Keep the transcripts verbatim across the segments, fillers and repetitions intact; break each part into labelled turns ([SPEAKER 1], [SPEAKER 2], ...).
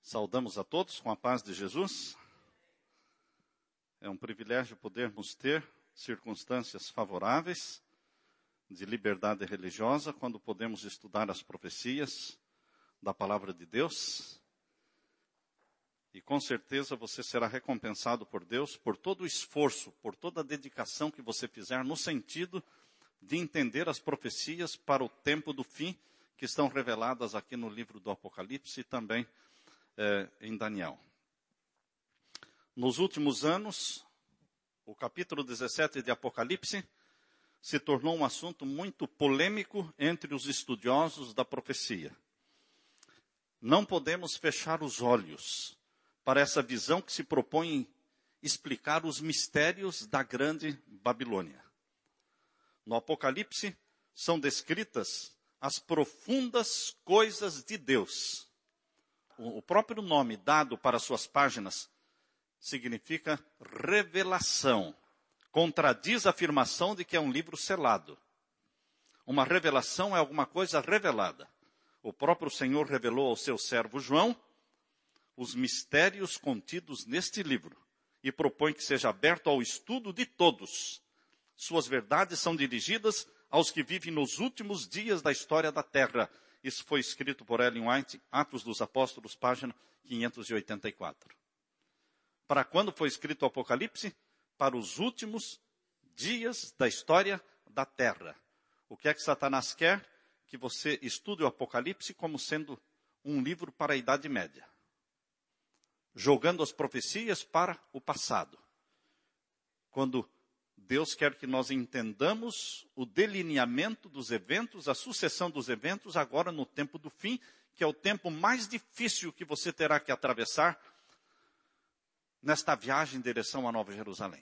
[SPEAKER 1] Saudamos a todos com a paz de Jesus. É um privilégio podermos ter circunstâncias favoráveis de liberdade religiosa quando podemos estudar as profecias da palavra de Deus. E com certeza você será recompensado por Deus por todo o esforço, por toda a dedicação que você fizer no sentido de entender as profecias para o tempo do fim que estão reveladas aqui no livro do Apocalipse e também é, em Daniel. Nos últimos anos, o capítulo dezessete de Apocalipse se tornou um assunto muito polêmico entre os estudiosos da profecia. Não podemos fechar os olhos para essa visão que se propõe explicar os mistérios da grande Babilônia. No Apocalipse são descritas as profundas coisas de Deus. O próprio nome dado para suas páginas significa revelação. Contradiz a afirmação de que é um livro selado. Uma revelação é alguma coisa revelada. O próprio Senhor revelou ao seu servo João os mistérios contidos neste livro e propõe que seja aberto ao estudo de todos. Suas verdades são dirigidas aos que vivem nos últimos dias da história da Terra. Isso foi escrito por Ellen White, Atos dos Apóstolos, página quinhentos e oitenta e quatro. Para quando foi escrito o Apocalipse? Para os últimos dias da história da Terra. O que é que Satanás quer? Que você estude o Apocalipse como sendo um livro para a Idade Média, jogando as profecias para o passado. Quando Deus quer que nós entendamos o delineamento dos eventos, a sucessão dos eventos, agora no tempo do fim, que é o tempo mais difícil que você terá que atravessar nesta viagem em direção à Nova Jerusalém.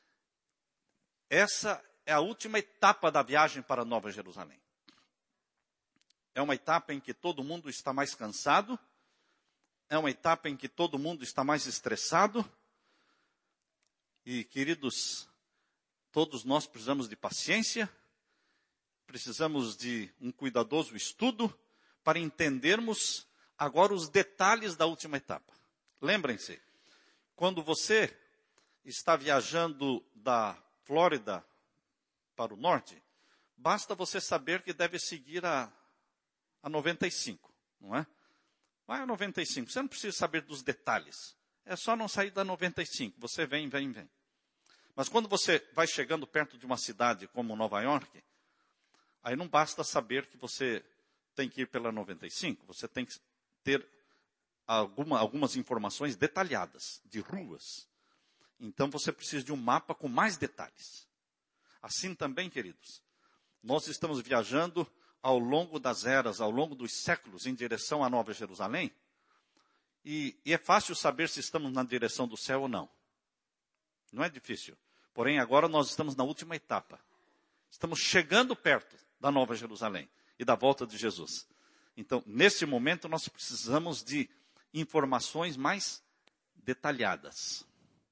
[SPEAKER 1] Essa é a última etapa da viagem para a Nova Jerusalém. É uma etapa em que todo mundo está mais cansado, é uma etapa em que todo mundo está mais estressado. E, queridos, todos nós precisamos de paciência, precisamos de um cuidadoso estudo para entendermos agora os detalhes da última etapa. Lembrem-se, quando você está viajando da Flórida para o norte, basta você saber que deve seguir a, a noventa e cinco, não é? Vai a noventa e cinco, você não precisa saber dos detalhes. É só não sair da noventa e cinco, você vem, vem, vem. Mas quando você vai chegando perto de uma cidade como Nova York, aí não basta saber que você tem que ir pela noventa e cinco, você tem que ter alguma, algumas informações detalhadas, de ruas. Então você precisa de um mapa com mais detalhes. Assim também, queridos, nós estamos viajando ao longo das eras, ao longo dos séculos, em direção à Nova Jerusalém, e, e é fácil saber se estamos na direção do céu ou não. Não é difícil. Porém, agora nós estamos na última etapa. Estamos chegando perto da Nova Jerusalém e da volta de Jesus. Então, nesse momento, nós precisamos de informações mais detalhadas.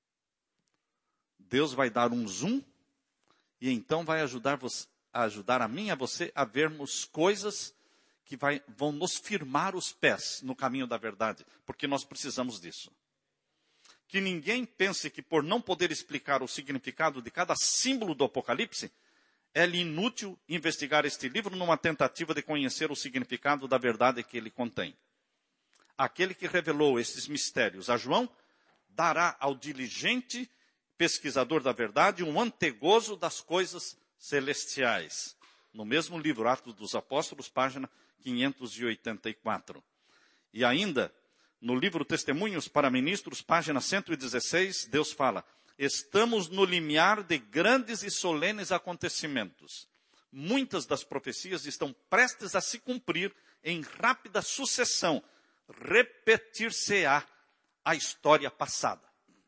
[SPEAKER 1] Deus vai dar um zoom e então vai ajudar, você, ajudar a mim e a você a vermos coisas que vai, vão nos firmar os pés no caminho da verdade, porque nós precisamos disso. Que ninguém pense que por não poder explicar o significado de cada símbolo do Apocalipse, é inútil investigar este livro numa tentativa de conhecer o significado da verdade que ele contém. Aquele que revelou esses mistérios a João, dará ao diligente pesquisador da verdade um antegozo das coisas celestiais. No mesmo livro, Atos dos Apóstolos, página quinhentos e oitenta e quatro. E ainda, no livro Testemunhos para Ministros, página cento e dezesseis, Deus fala: estamos no limiar de grandes e solenes acontecimentos. Muitas das profecias estão prestes a se cumprir em rápida sucessão. Repetir-se-á a história passada.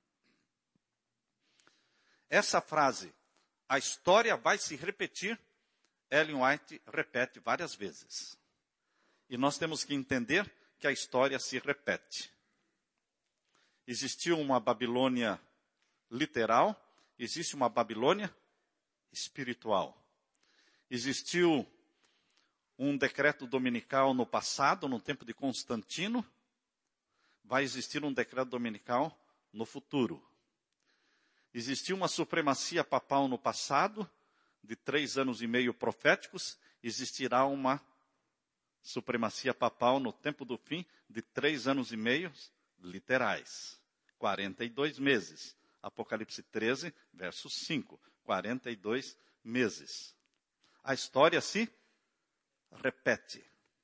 [SPEAKER 1] Essa frase, a história vai se repetir, Ellen White repete várias vezes. E nós temos que entender que a história se repete. Existiu uma Babilônia literal, existe uma Babilônia espiritual. Existiu um decreto dominical no passado, no tempo de Constantino. vai existir um decreto dominical no futuro. Existiu uma supremacia papal no passado, de três anos e meio proféticos, existirá uma supremacia papal no tempo do fim, de três anos e meio literais. quarenta e dois meses. Apocalipse treze, verso cinco. quarenta e dois meses. A história se repete.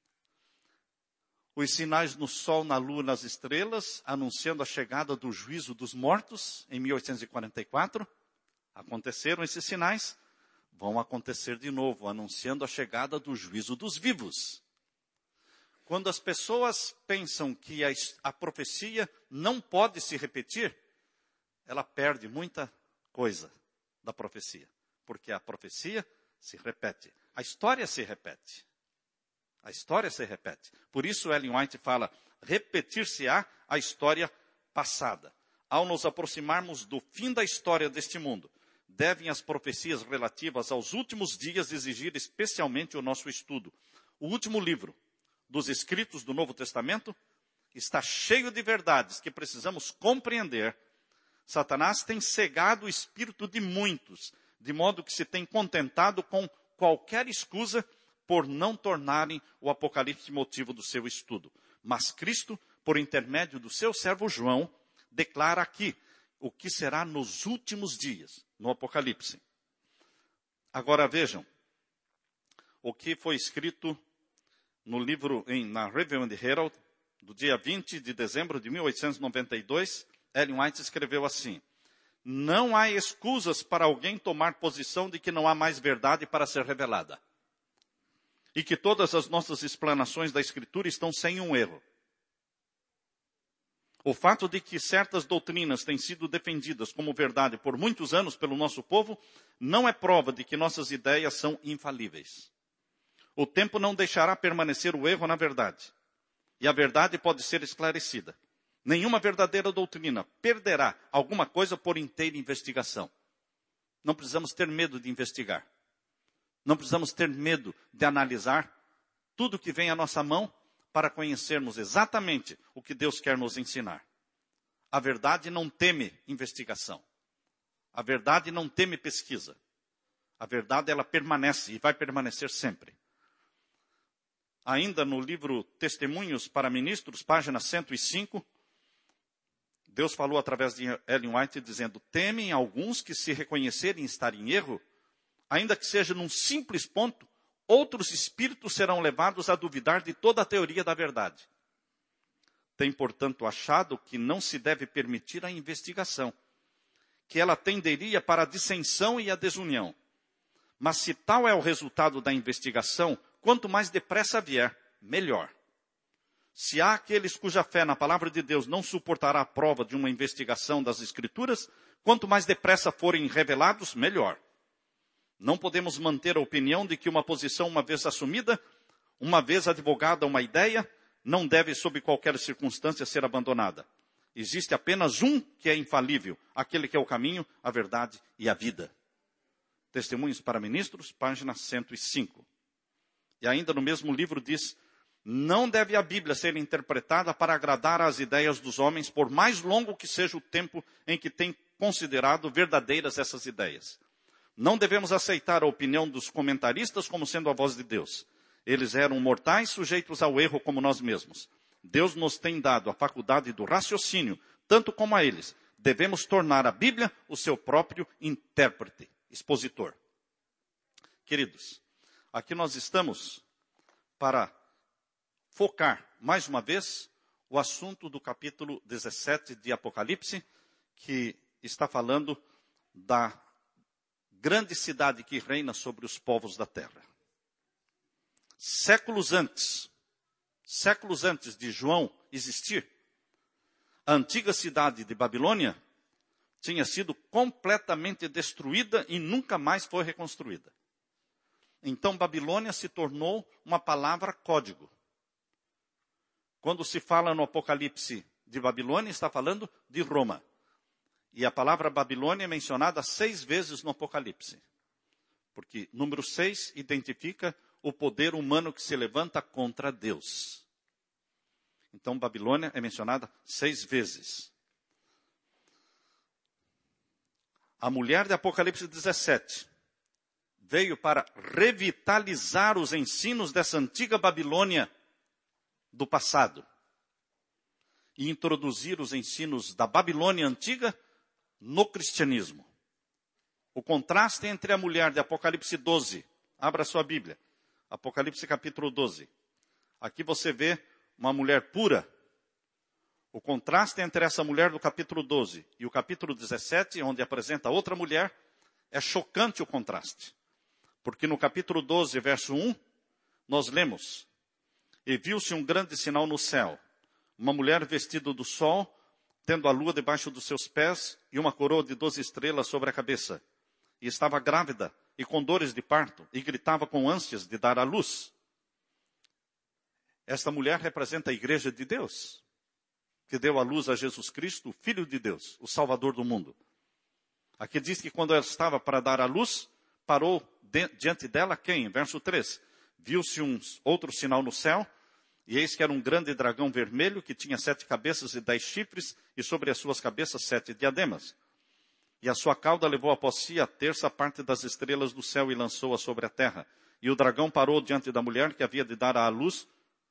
[SPEAKER 1] Os sinais no sol, na lua, nas estrelas, anunciando a chegada do juízo dos mortos, em mil oitocentos e quarenta e quatro. Aconteceram esses sinais, vão acontecer de novo, anunciando a chegada do juízo dos vivos. Quando as pessoas pensam que a, a profecia não pode se repetir, ela perde muita coisa da profecia. Porque a profecia se repete. A história se repete. A história se repete. Por isso Ellen White fala, repetir-se-á a história passada. Ao nos aproximarmos do fim da história deste mundo, devem as profecias relativas aos últimos dias exigir especialmente o nosso estudo. O último livro dos escritos do Novo Testamento está cheio de verdades que precisamos compreender. Satanás tem cegado o espírito de muitos, de modo que se tem contentado com qualquer escusa por não tornarem o Apocalipse motivo do seu estudo. Mas Cristo, por intermédio do seu servo João, declara aqui o que será nos últimos dias, no Apocalipse. Agora vejam, o que foi escrito no livro, em, na Review and Herald, do dia vinte de dezembro de mil oitocentos e noventa e dois, Ellen White escreveu assim, não há escusas para alguém tomar posição de que não há mais verdade para ser revelada. E que todas as nossas explanações da Escritura estão sem um erro. O fato de que certas doutrinas têm sido defendidas como verdade por muitos anos pelo nosso povo, não é prova de que nossas ideias são infalíveis. O tempo não deixará permanecer o erro na verdade. E a verdade pode ser esclarecida. Nenhuma verdadeira doutrina perderá alguma coisa por inteira investigação. Não precisamos ter medo de investigar. Não precisamos ter medo de analisar tudo que vem à nossa mão para conhecermos exatamente o que Deus quer nos ensinar. A verdade não teme investigação. A verdade não teme pesquisa. A verdade, ela permanece e vai permanecer sempre. Ainda no livro Testemunhos para Ministros, página cento e cinco, Deus falou através de Ellen White dizendo, temem alguns que se reconhecerem estar em erro, ainda que seja num simples ponto, outros espíritos serão levados a duvidar de toda a teoria da verdade. Tem, portanto, achado que não se deve permitir a investigação, que ela tenderia para a dissensão e a desunião. Mas se tal é o resultado da investigação, quanto mais depressa vier, melhor. Se há aqueles cuja fé na palavra de Deus não suportará a prova de uma investigação das Escrituras, quanto mais depressa forem revelados, melhor. Não podemos manter a opinião de que uma posição uma vez assumida, uma vez advogada uma ideia, não deve sob qualquer circunstância ser abandonada. Existe apenas um que é infalível, aquele que é o caminho, a verdade e a vida. Testemunhos para Ministros, página cento e cinco. E ainda no mesmo livro diz, não deve a Bíblia ser interpretada para agradar às ideias dos homens, por mais longo que seja o tempo em que tem considerado verdadeiras essas ideias. Não devemos aceitar a opinião dos comentaristas como sendo a voz de Deus. Eles eram mortais, sujeitos ao erro como nós mesmos. Deus nos tem dado a faculdade do raciocínio, tanto como a eles. Devemos tornar a Bíblia o seu próprio intérprete, expositor. Queridos, aqui nós estamos para focar, mais uma vez, o assunto do capítulo dezessete de Apocalipse, que está falando da grande cidade que reina sobre os povos da terra. Séculos antes, séculos antes de João existir, a antiga cidade de Babilônia tinha sido completamente destruída e nunca mais foi reconstruída. Então Babilônia se tornou uma palavra código. Quando se fala no Apocalipse de Babilônia, está falando de Roma. E a palavra Babilônia é mencionada seis vezes no Apocalipse. Porque número seis identifica o poder humano que se levanta contra Deus. Então, Babilônia é mencionada seis vezes. A mulher de Apocalipse dezessete veio para revitalizar os ensinos dessa antiga Babilônia do passado e introduzir os ensinos da Babilônia antiga no cristianismo. O contraste entre a mulher de Apocalipse doze, abra sua Bíblia, Apocalipse capítulo doze. Aqui você vê uma mulher pura. O contraste entre essa mulher do capítulo doze e o capítulo dezessete, onde apresenta outra mulher, é chocante o contraste. Porque no capítulo doze, verso um, nós lemos: E viu-se um grande sinal no céu, uma mulher vestida do sol, tendo a lua debaixo dos seus pés e uma coroa de doze estrelas sobre a cabeça. E estava grávida e com dores de parto, e gritava com ânsias de dar à luz. Esta mulher representa a igreja de Deus, que deu à luz a Jesus Cristo, o Filho de Deus, o Salvador do mundo. Aqui diz que quando ela estava para dar à luz, parou de, diante dela quem? Verso três. Viu-se um outro sinal no céu, e eis que era um grande dragão vermelho, que tinha sete cabeças e dez chifres, e sobre as suas cabeças sete diademas. E a sua cauda levou após si a terça parte das estrelas do céu e lançou-a sobre a terra. E o dragão parou diante da mulher que havia de dar à luz,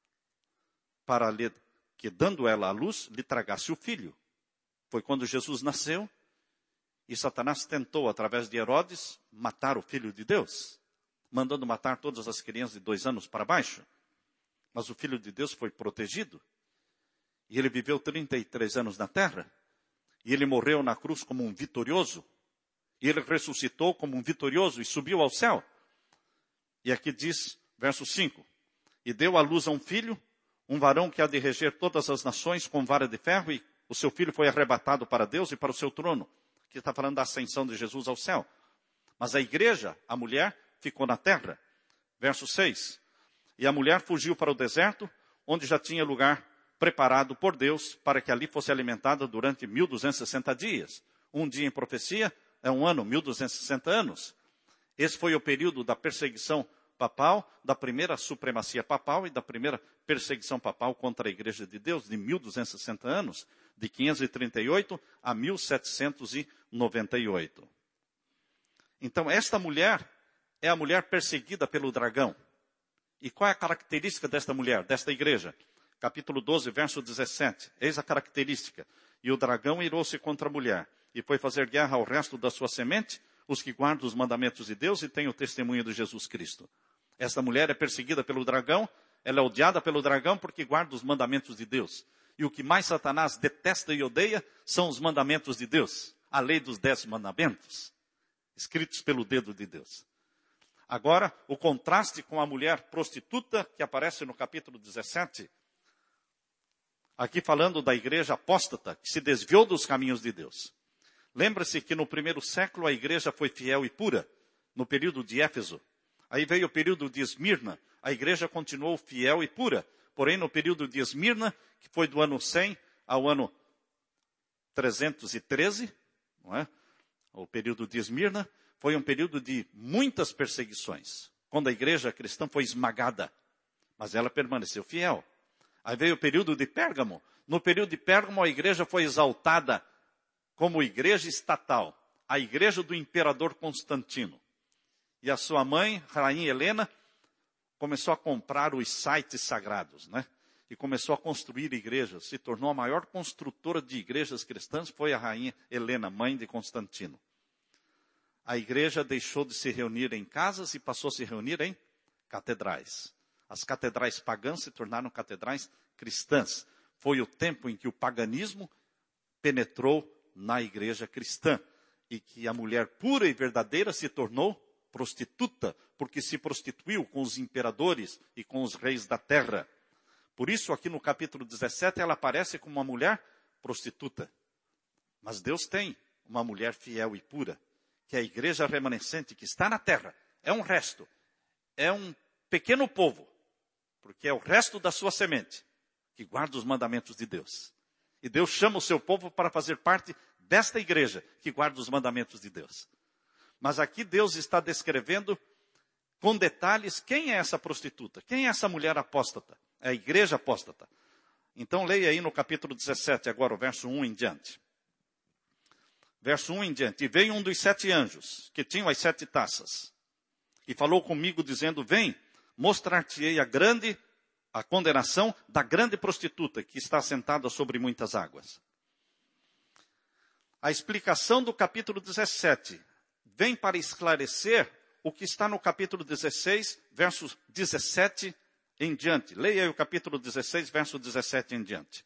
[SPEAKER 1] para lhe, que dando ela à luz, lhe tragasse o filho. Foi quando Jesus nasceu, e Satanás tentou, através de Herodes, matar o Filho de Deus, mandando matar todas as crianças de dois anos para baixo. Mas o Filho de Deus foi protegido, e ele viveu trinta e três anos na terra, e ele morreu na cruz como um vitorioso, e ele ressuscitou como um vitorioso e subiu ao céu. E aqui diz, verso cinco, e deu à luz a um filho, um varão que há de reger todas as nações com vara de ferro, e o seu filho foi arrebatado para Deus e para o seu trono. Aqui está falando da ascensão de Jesus ao céu. Mas a igreja, a mulher, ficou na terra. Verso seis. E a mulher fugiu para o deserto, onde já tinha lugar preparado por Deus, para que ali fosse alimentada durante mil duzentos e sessenta dias. Um dia em profecia é um ano, mil duzentos e sessenta anos. Esse foi o período da perseguição papal, da primeira supremacia papal e da primeira perseguição papal contra a igreja de Deus, de mil duzentos e sessenta anos, de quinhentos e trinta e oito a mil setecentos e noventa e oito. Então, esta mulher é a mulher perseguida pelo dragão. E qual é a característica desta mulher, desta igreja? Capítulo doze, verso dezessete. Eis a característica. E o dragão irou-se contra a mulher, e foi fazer guerra ao resto da sua semente, os que guardam os mandamentos de Deus e têm o testemunho de Jesus Cristo. Esta mulher é perseguida pelo dragão, ela é odiada pelo dragão porque guarda os mandamentos de Deus. E o que mais Satanás detesta e odeia são os mandamentos de Deus. A lei dos dez mandamentos, escritos pelo dedo de Deus. Agora, o contraste com a mulher prostituta, que aparece no capítulo dezessete, aqui falando da igreja apóstata, que se desviou dos caminhos de Deus. Lembra-se que no primeiro século a igreja foi fiel e pura, no período de Éfeso. Aí veio o período de Esmirna, a igreja continuou fiel e pura. Porém, no período de Esmirna, que foi do ano cem ao ano trezentos e treze, não é? O período de Esmirna, foi um período de muitas perseguições, quando a igreja cristã foi esmagada, mas ela permaneceu fiel. Aí veio o período de Pérgamo. No período de Pérgamo, a igreja foi exaltada como igreja estatal, a igreja do imperador Constantino. E a sua mãe, Rainha Helena, começou a comprar os sites sagrados, né? E começou a construir igrejas. Se tornou a maior construtora de igrejas cristãs, foi a Rainha Helena, mãe de Constantino. A igreja deixou de se reunir em casas e passou a se reunir em catedrais. As catedrais pagãs se tornaram catedrais cristãs. Foi o tempo em que o paganismo penetrou na igreja cristã. E que a mulher pura e verdadeira se tornou prostituta, porque se prostituiu com os imperadores e com os reis da terra. Por isso, aqui no capítulo dezessete, ela aparece como uma mulher prostituta. Mas Deus tem uma mulher fiel e pura, que é a igreja remanescente que está na terra. É um resto, é um pequeno povo, porque é o resto da sua semente, que guarda os mandamentos de Deus. E Deus chama o seu povo para fazer parte desta igreja, que guarda os mandamentos de Deus. Mas aqui Deus está descrevendo com detalhes quem é essa prostituta, quem é essa mulher apóstata, é a igreja apóstata. Então leia aí no capítulo dezessete, agora o verso um em diante. Verso um em diante. E veio um dos sete anjos, que tinham as sete taças, e falou comigo, dizendo, vem, mostrar-te-ei a grande, a condenação da grande prostituta, que está sentada sobre muitas águas. A explicação do capítulo dezessete vem para esclarecer o que está no capítulo dezesseis, versos dezessete em diante. Leia aí o capítulo dezesseis, verso dezessete em diante.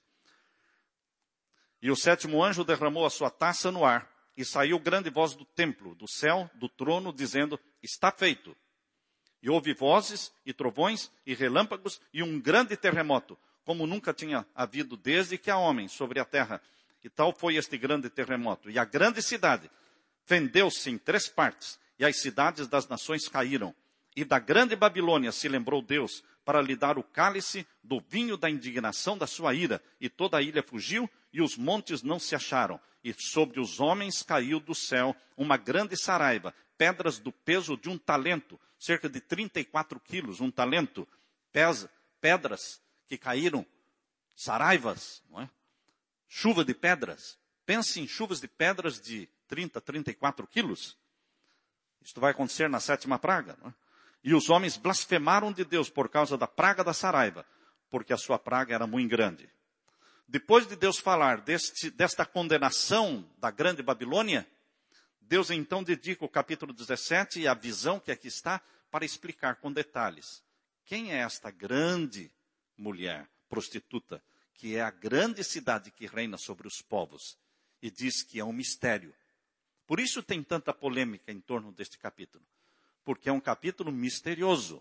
[SPEAKER 1] E o sétimo anjo derramou a sua taça no ar, e saiu grande voz do templo, do céu, do trono, dizendo, está feito. E houve vozes, e trovões, e relâmpagos, e um grande terremoto, como nunca tinha havido desde que há homens sobre a terra. E tal foi este grande terremoto. E a grande cidade fendeu-se em três partes, e as cidades das nações caíram. E da grande Babilônia se lembrou Deus, para lhe dar o cálice do vinho da indignação da sua ira. E toda a ilha fugiu, e os montes não se acharam. E sobre os homens caiu do céu uma grande saraiva, pedras do peso de um talento, cerca de trinta e quatro quilos, um talento, pesa, pedras que caíram, saraivas, não é? Chuva de pedras. Pense em chuvas de pedras de trinta, trinta e quatro quilos. Isto vai acontecer na sétima praga, não é? E os homens blasfemaram de Deus por causa da praga da saraiva, porque a sua praga era muito grande. Depois de Deus falar deste, desta condenação da grande Babilônia, Deus então dedica o capítulo dezessete e a visão que aqui está para explicar com detalhes. Quem é esta grande mulher prostituta, que é a grande cidade que reina sobre os povos? E diz que é um mistério. Por isso tem tanta polêmica em torno deste capítulo. Porque é um capítulo misterioso.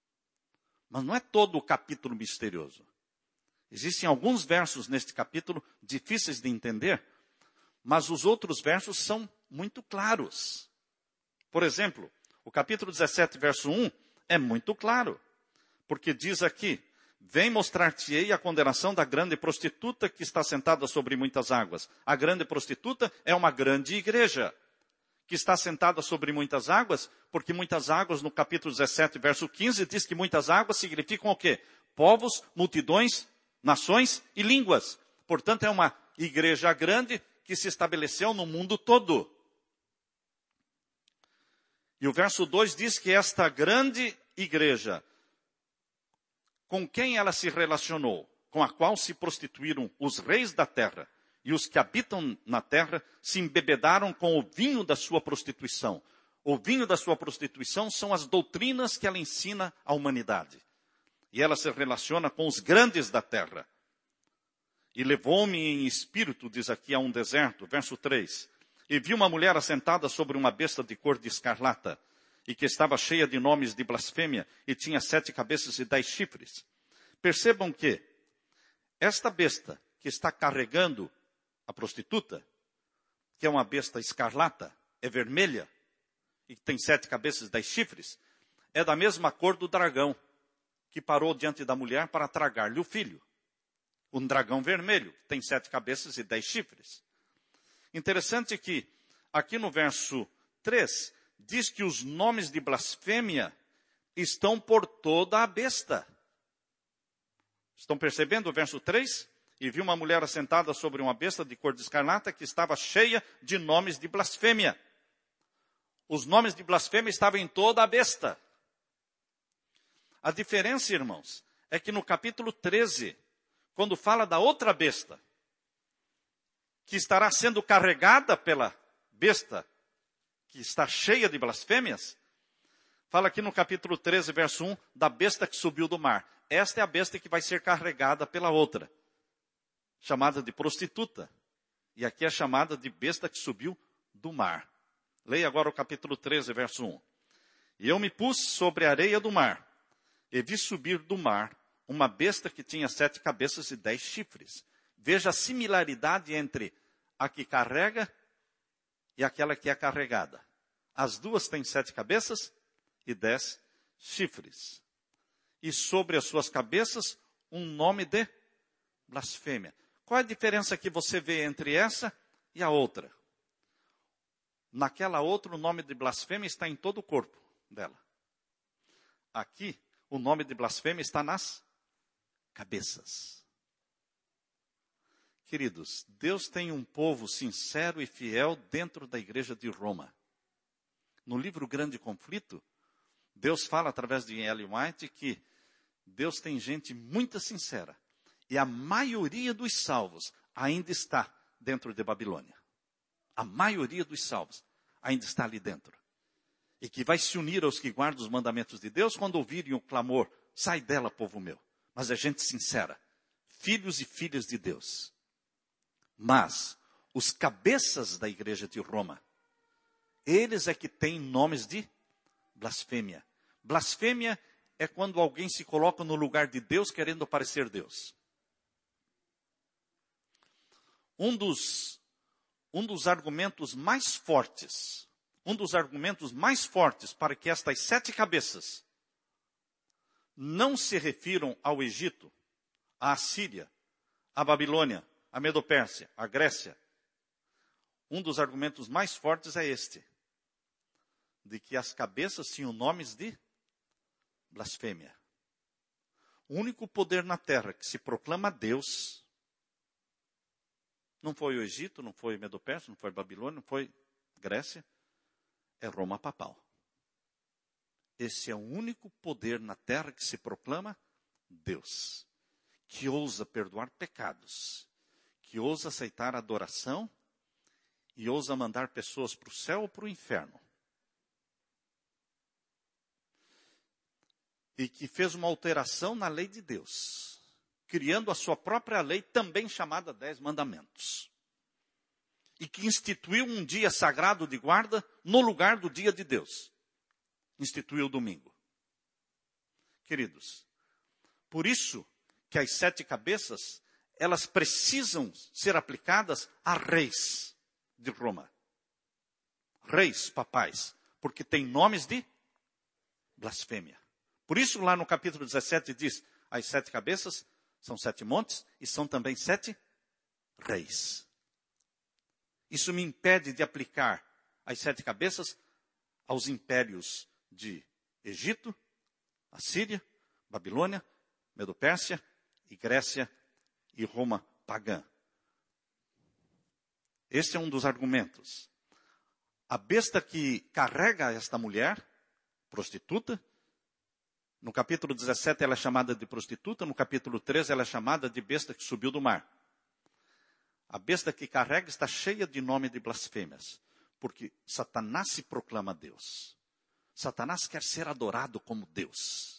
[SPEAKER 1] Mas não é todo o capítulo misterioso. Existem alguns versos neste capítulo difíceis de entender, mas os outros versos são muito claros. Por exemplo, o capítulo dezessete, verso um, é muito claro. Porque diz aqui, vem mostrar-te-ei a condenação da grande prostituta que está sentada sobre muitas águas. A grande prostituta é uma grande igreja, que está sentada sobre muitas águas, porque muitas águas, no capítulo dezessete, verso quinze, diz que muitas águas significam o quê? Povos, multidões, nações e línguas. Portanto, é uma igreja grande que se estabeleceu no mundo todo. E o verso dois diz que esta grande igreja, com quem ela se relacionou, com a qual se prostituíram os reis da terra, e os que habitam na terra se embebedaram com o vinho da sua prostituição. O vinho da sua prostituição são as doutrinas que ela ensina à humanidade. E ela se relaciona com os grandes da terra. E levou-me em espírito, diz aqui, a um deserto, verso três. E vi uma mulher assentada sobre uma besta de cor de escarlata, e que estava cheia de nomes de blasfêmia, e tinha sete cabeças e dez chifres. Percebam que esta besta que está carregando a prostituta, que é uma besta escarlata, é vermelha, e tem sete cabeças e dez chifres, é da mesma cor do dragão, que parou diante da mulher para tragar-lhe o filho. Um dragão vermelho, que tem sete cabeças e dez chifres. Interessante que, aqui no verso três, diz que os nomes de blasfêmia estão por toda a besta. Estão percebendo o verso três? E viu uma mulher assentada sobre uma besta de cor de escarlata que estava cheia de nomes de blasfêmia. Os nomes de blasfêmia estavam em toda a besta. A diferença, irmãos, é que no capítulo treze, quando fala da outra besta, que estará sendo carregada pela besta, que está cheia de blasfêmias, fala aqui no capítulo treze, verso um, da besta que subiu do mar. Esta é a besta que vai ser carregada pela outra, chamada de prostituta. E aqui é chamada de besta que subiu do mar. Leia agora o capítulo treze, verso um. E eu me pus sobre a areia do mar, e vi subir do mar uma besta que tinha sete cabeças e dez chifres. Veja a similaridade entre a que carrega e aquela que é carregada. As duas têm sete cabeças e dez chifres. E sobre as suas cabeças um nome de blasfêmia. Qual é a diferença que você vê entre essa e a outra? Naquela outra, o nome de blasfêmia está em todo o corpo dela. Aqui, o nome de blasfêmia está nas cabeças. Queridos, Deus tem um povo sincero e fiel dentro da igreja de Roma. No livro Grande Conflito, Deus fala através de Ellen White que Deus tem gente muito sincera. E a maioria dos salvos ainda está dentro de Babilônia. A maioria dos salvos ainda está ali dentro. E que vai se unir aos que guardam os mandamentos de Deus quando ouvirem o clamor, sai dela, povo meu. Mas é gente sincera, filhos e filhas de Deus. Mas os cabeças da igreja de Roma, eles é que têm nomes de blasfêmia. Blasfêmia é quando alguém se coloca no lugar de Deus querendo parecer Deus. Um dos, um dos argumentos mais fortes, um dos argumentos mais fortes para que estas sete cabeças não se refiram ao Egito, à Assíria, à Babilônia, à Medo-Pérsia, à Grécia. Um dos argumentos mais fortes é este, de que as cabeças tinham nomes de blasfêmia. O único poder na terra que se proclama Deus, não foi o Egito, não foi Medo-Pérsia, não foi Babilônia, não foi Grécia, é Roma papal. Esse é o único poder na terra que se proclama Deus, que ousa perdoar pecados, que ousa aceitar adoração e ousa mandar pessoas para o céu ou para o inferno. E que fez uma alteração na lei de Deus, criando a sua própria lei, também chamada Dez Mandamentos. E que instituiu um dia sagrado de guarda no lugar do dia de Deus. Instituiu o domingo. Queridos, por isso que as sete cabeças, elas precisam ser aplicadas a reis de Roma. Reis papais, porque tem nomes de blasfêmia. Por isso lá no capítulo dezessete diz, as sete cabeças são sete montes e são também sete reis. Isso me impede de aplicar as sete cabeças aos impérios de Egito, Assíria, Babilônia, Medo-Pérsia e Grécia e Roma pagã. Esse é um dos argumentos. A besta que carrega esta mulher, prostituta, no capítulo dezessete ela é chamada de prostituta, no capítulo treze ela é chamada de besta que subiu do mar. A besta que carrega está cheia de nome de blasfêmias, porque Satanás se proclama Deus. Satanás quer ser adorado como Deus.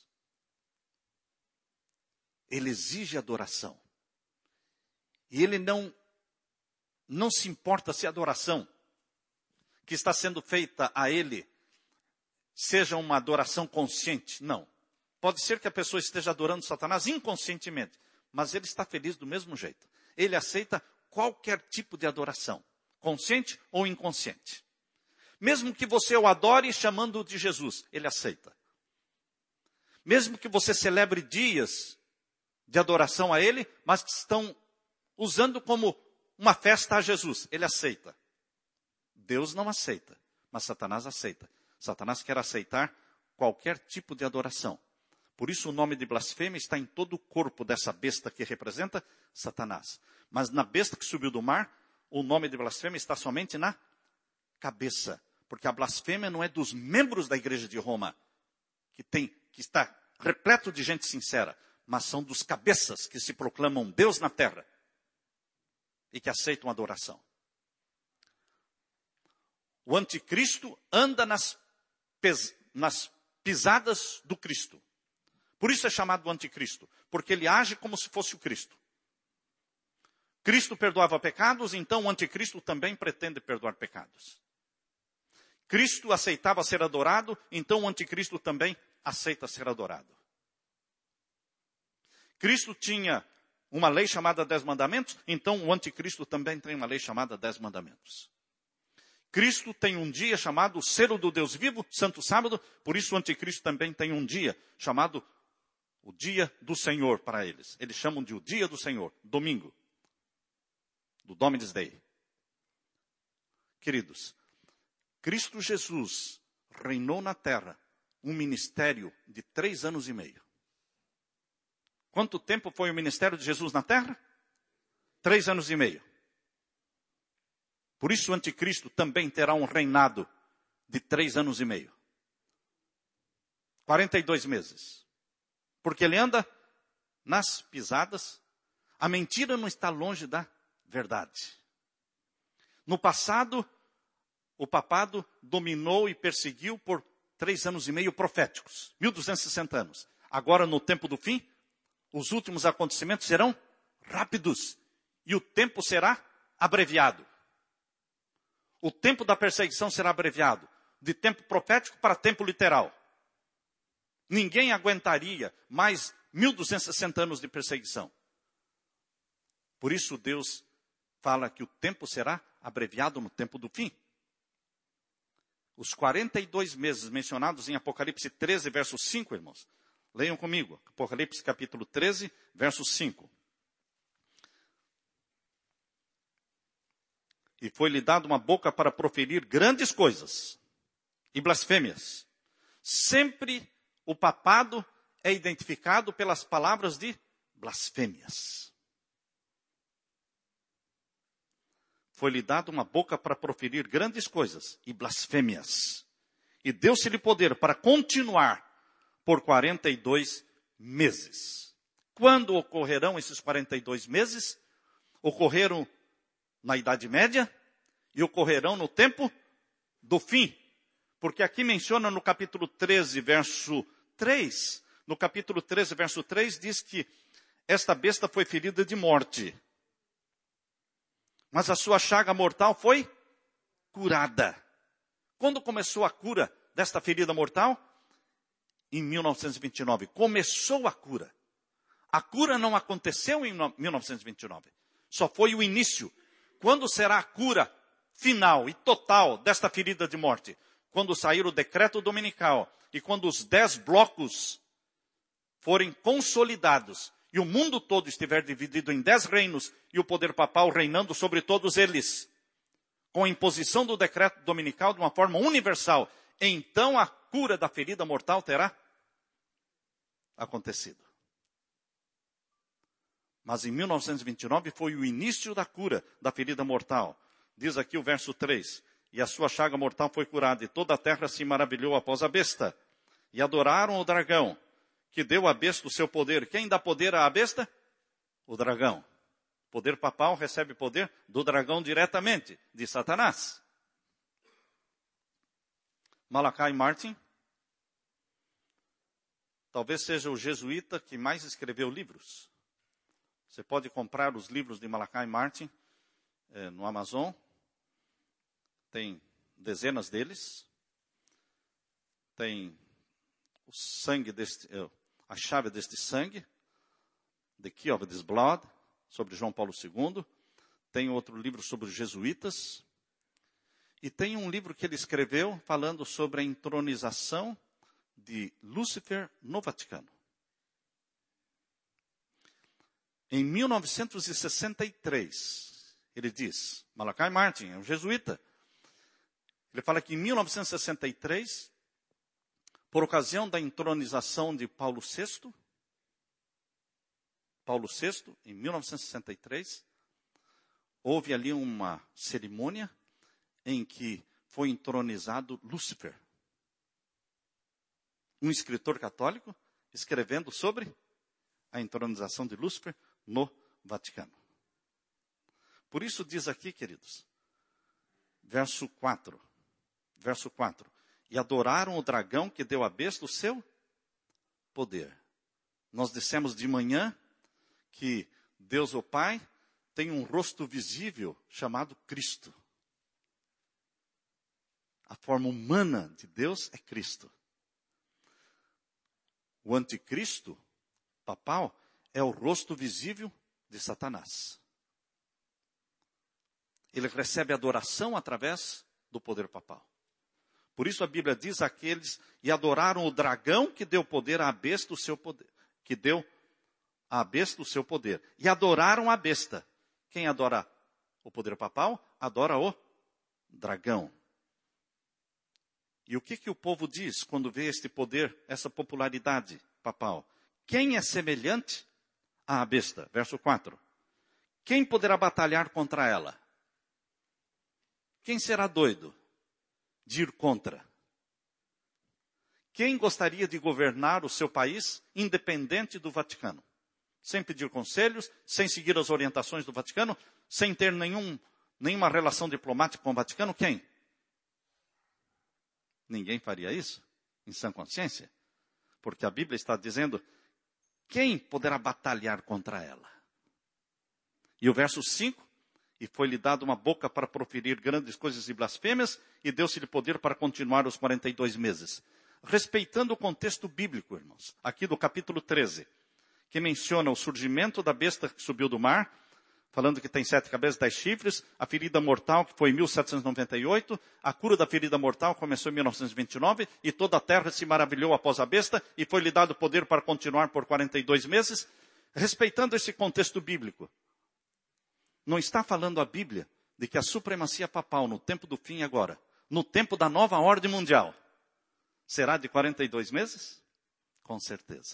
[SPEAKER 1] Ele exige adoração. E ele não, não se importa se a adoração que está sendo feita a ele seja uma adoração consciente. Não. Pode ser que a pessoa esteja adorando Satanás inconscientemente, mas ele está feliz do mesmo jeito. Ele aceita qualquer tipo de adoração, consciente ou inconsciente. Mesmo que você o adore chamando-o de Jesus, ele aceita. Mesmo que você celebre dias de adoração a ele, mas que estão usando como uma festa a Jesus, ele aceita. Deus não aceita, mas Satanás aceita. Satanás quer aceitar qualquer tipo de adoração. Por isso o nome de blasfêmia está em todo o corpo dessa besta que representa Satanás. Mas na besta que subiu do mar, o nome de blasfêmia está somente na cabeça. Porque a blasfêmia não é dos membros da igreja de Roma, que, tem, que está repleto de gente sincera, mas são dos cabeças que se proclamam Deus na terra e que aceitam adoração. O anticristo anda nas, pes, nas pisadas do Cristo. Por isso é chamado anticristo, porque ele age como se fosse o Cristo. Cristo perdoava pecados, então o anticristo também pretende perdoar pecados. Cristo aceitava ser adorado, então o anticristo também aceita ser adorado. Cristo tinha uma lei chamada Dez Mandamentos, então o anticristo também tem uma lei chamada Dez Mandamentos. Cristo tem um dia chamado Selo do Deus Vivo, Santo Sábado, por isso o anticristo também tem um dia chamado o Dia do Senhor para eles. Eles chamam de o Dia do Senhor, domingo, do Dominus Dei. Queridos, Cristo Jesus reinou na terra um ministério de três anos e meio. Quanto tempo foi o ministério de Jesus na terra? Três anos e meio. Por isso o anticristo também terá um reinado de três anos e meio. quarenta e dois meses. Porque ele anda nas pisadas. A mentira não está longe da verdade. No passado, o papado dominou e perseguiu por três anos e meio proféticos. mil duzentos e sessenta anos. Agora, no tempo do fim, os últimos acontecimentos serão rápidos. E o tempo será abreviado. O tempo da perseguição será abreviado. De tempo profético para tempo literal. Ninguém aguentaria mais mil duzentos e sessenta anos de perseguição. Por isso Deus fala que o tempo será abreviado no tempo do fim. Os quarenta e dois meses mencionados em Apocalipse treze, verso cinco, irmãos. Leiam comigo. Apocalipse capítulo treze, verso cinco. E foi-lhe dado uma boca para proferir grandes coisas e blasfêmias. Sempre o papado é identificado pelas palavras de blasfêmias. Foi-lhe dado uma boca para proferir grandes coisas e blasfêmias. E deu-se-lhe poder para continuar por quarenta e dois meses. Quando ocorrerão esses quarenta e dois meses? Ocorreram na Idade Média e ocorrerão no tempo do fim. Porque aqui menciona no capítulo treze, verso três, no capítulo treze, verso três, diz que esta besta foi ferida de morte. Mas a sua chaga mortal foi curada. Quando começou a cura desta ferida mortal? Em mil novecentos e vinte e nove. Começou a cura. A cura não aconteceu em mil novecentos e vinte e nove. Só foi o início. Quando será a cura final e total desta ferida de morte? Quando sair o decreto dominical e quando os dez blocos forem consolidados e o mundo todo estiver dividido em dez reinos e o poder papal reinando sobre todos eles, com a imposição do decreto dominical de uma forma universal, então a cura da ferida mortal terá acontecido. Mas em mil novecentos e vinte e nove foi o início da cura da ferida mortal. Diz aqui o verso três. E a sua chaga mortal foi curada, e toda a terra se maravilhou após a besta. E adoraram o dragão, que deu à besta o seu poder. Quem dá poder à besta? O dragão. Poder papal recebe poder do dragão diretamente, de Satanás. Malachi Martin, talvez seja o jesuíta que mais escreveu livros. Você pode comprar os livros de Malachi Martin eh, no Amazon. Tem dezenas deles. Tem o sangue deste, a chave deste sangue, The Key of this Blood, sobre João Paulo segundo. Tem outro livro sobre os jesuítas. E tem um livro que ele escreveu falando sobre a entronização de Lúcifer no Vaticano. Em mil novecentos e sessenta e três, ele diz, Malachi Martin, é um jesuíta. Ele fala que em mil novecentos e sessenta e três, por ocasião da entronização de Paulo sexto, Paulo sexto, em mil novecentos e sessenta e três, houve ali uma cerimônia em que foi entronizado Lúcifer. Um escritor católico escrevendo sobre a entronização de Lúcifer no Vaticano. Por isso diz aqui, queridos, verso quatro, verso quatro, e adoraram o dragão que deu à besta o seu poder. Nós dissemos de manhã que Deus o Pai tem um rosto visível chamado Cristo. A forma humana de Deus é Cristo. O anticristo papal é o rosto visível de Satanás. Ele recebe adoração através do poder papal. Por isso a Bíblia diz aqueles, e adoraram o dragão que deu poder à besta o seu poder. Que deu à besta o seu poder. E adoraram a besta. Quem adora o poder papal, adora o dragão. E o que, que o povo diz quando vê este poder, essa popularidade papal? Quem é semelhante à besta? Verso quatro. Quem poderá batalhar contra ela? Quem será doido de ir contra? Quem gostaria de governar o seu país independente do Vaticano? Sem pedir conselhos, sem seguir as orientações do Vaticano, sem ter nenhum, nenhuma relação diplomática com o Vaticano? Quem? Ninguém faria isso, em sã consciência. Porque a Bíblia está dizendo, quem poderá batalhar contra ela? E o verso cinco, e foi-lhe dado uma boca para proferir grandes coisas e blasfêmias, e deu-se-lhe poder para continuar os quarenta e dois meses. Respeitando o contexto bíblico, irmãos, aqui do capítulo treze, que menciona o surgimento da besta que subiu do mar, falando que tem sete cabeças, dez chifres, a ferida mortal que foi em mil setecentos e noventa e oito, a cura da ferida mortal começou em mil novecentos e vinte e nove, e toda a terra se maravilhou após a besta, e foi-lhe dado poder para continuar por quarenta e dois meses, respeitando esse contexto bíblico. Não está falando a Bíblia de que a supremacia papal no tempo do fim agora, no tempo da nova ordem mundial, será de quarenta e dois meses? Com certeza.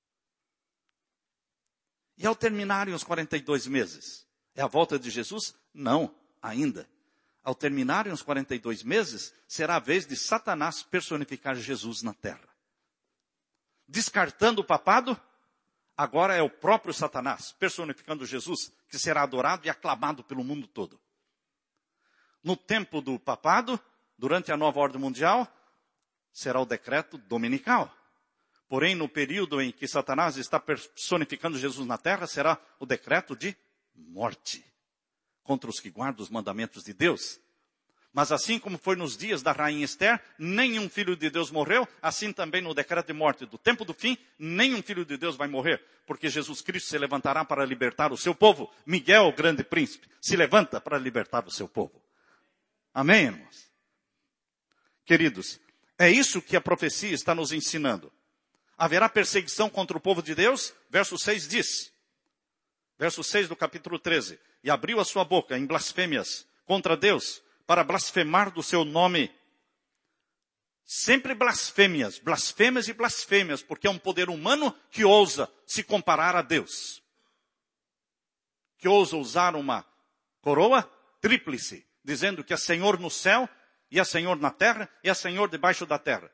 [SPEAKER 1] E ao terminarem os quarenta e dois meses, é a volta de Jesus? Não, ainda. Ao terminarem os quarenta e dois meses, será a vez de Satanás personificar Jesus na terra. Descartando o papado, agora é o próprio Satanás personificando Jesus, que será adorado e aclamado pelo mundo todo. No tempo do papado, durante a nova ordem mundial, será o decreto dominical. Porém, no período em que Satanás está personificando Jesus na terra, será o decreto de morte contra os que guardam os mandamentos de Deus. Mas assim como foi nos dias da rainha Esther, nenhum filho de Deus morreu, assim também no decreto de morte do tempo do fim, nenhum filho de Deus vai morrer, porque Jesus Cristo se levantará para libertar o seu povo. Miguel, o grande príncipe, se levanta para libertar o seu povo. Amém, irmãos? Queridos, é isso que a profecia está nos ensinando. Haverá perseguição contra o povo de Deus? Verso seis diz, verso seis do capítulo treze, e abriu a sua boca em blasfêmias contra Deus, para blasfemar do seu nome. Sempre blasfêmias, blasfêmias e blasfêmias, porque é um poder humano que ousa se comparar a Deus. Que ousa usar uma coroa tríplice, dizendo que é Senhor no céu, e é Senhor na terra, e é Senhor debaixo da terra.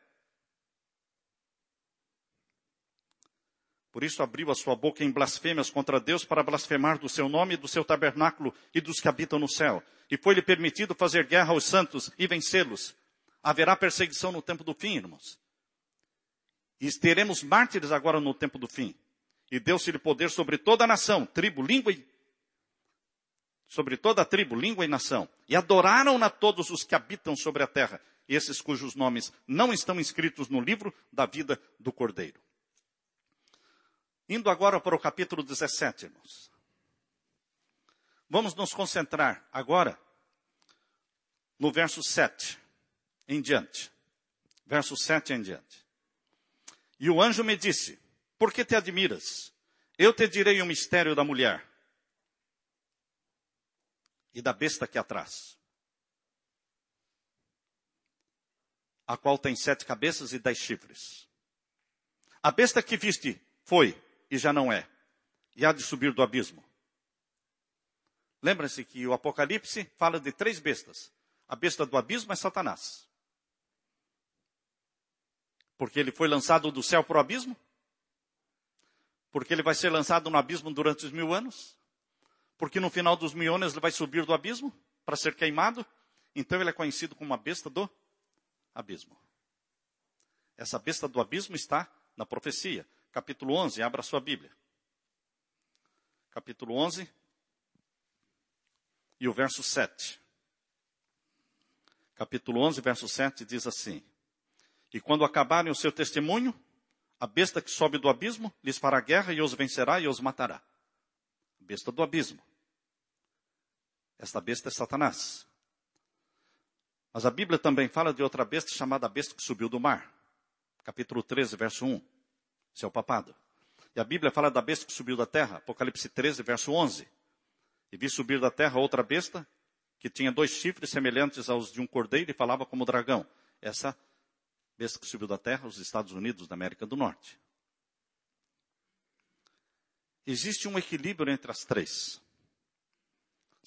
[SPEAKER 1] Por isso abriu a sua boca em blasfêmias contra Deus para blasfemar do seu nome, do seu tabernáculo e dos que habitam no céu. E foi-lhe permitido fazer guerra aos santos e vencê-los. Haverá perseguição no tempo do fim, irmãos. E teremos mártires agora no tempo do fim. E deu-se-lhe poder sobre toda a nação, tribo, língua e... sobre toda a tribo, língua e nação. E adoraram-na todos os que habitam sobre a terra, esses cujos nomes não estão inscritos no livro da vida do Cordeiro. Indo agora para o capítulo dezessete, irmãos. Vamos nos concentrar agora no verso sete em diante. Verso sete em diante. E o anjo me disse, por que te admiras? Eu te direi o mistério da mulher e da besta que atrás, a qual tem sete cabeças e dez chifres. A besta que viste foi e já não é, e há de subir do abismo. Lembra-se que o Apocalipse fala de três bestas. A besta do abismo é Satanás. Porque ele foi lançado do céu para o abismo. Porque ele vai ser lançado no abismo durante os mil anos. Porque no final dos mil anos ele vai subir do abismo para ser queimado. Então ele é conhecido como a besta do abismo. Essa besta do abismo está na profecia. Capítulo onze, abra sua Bíblia. Capítulo onze e o verso sete. Capítulo onze, verso sete diz assim. E quando acabarem o seu testemunho, a besta que sobe do abismo lhes fará guerra e os vencerá e os matará. Besta do abismo. Esta besta é Satanás. Mas a Bíblia também fala de outra besta chamada besta que subiu do mar. Capítulo treze, verso um. Esse é o papado. E a Bíblia fala da besta que subiu da terra. Apocalipse treze, verso onze. E vi subir da terra outra besta, que tinha dois chifres semelhantes aos de um cordeiro e falava como dragão. Essa besta que subiu da terra, os Estados Unidos da América do Norte. Existe um equilíbrio entre as três.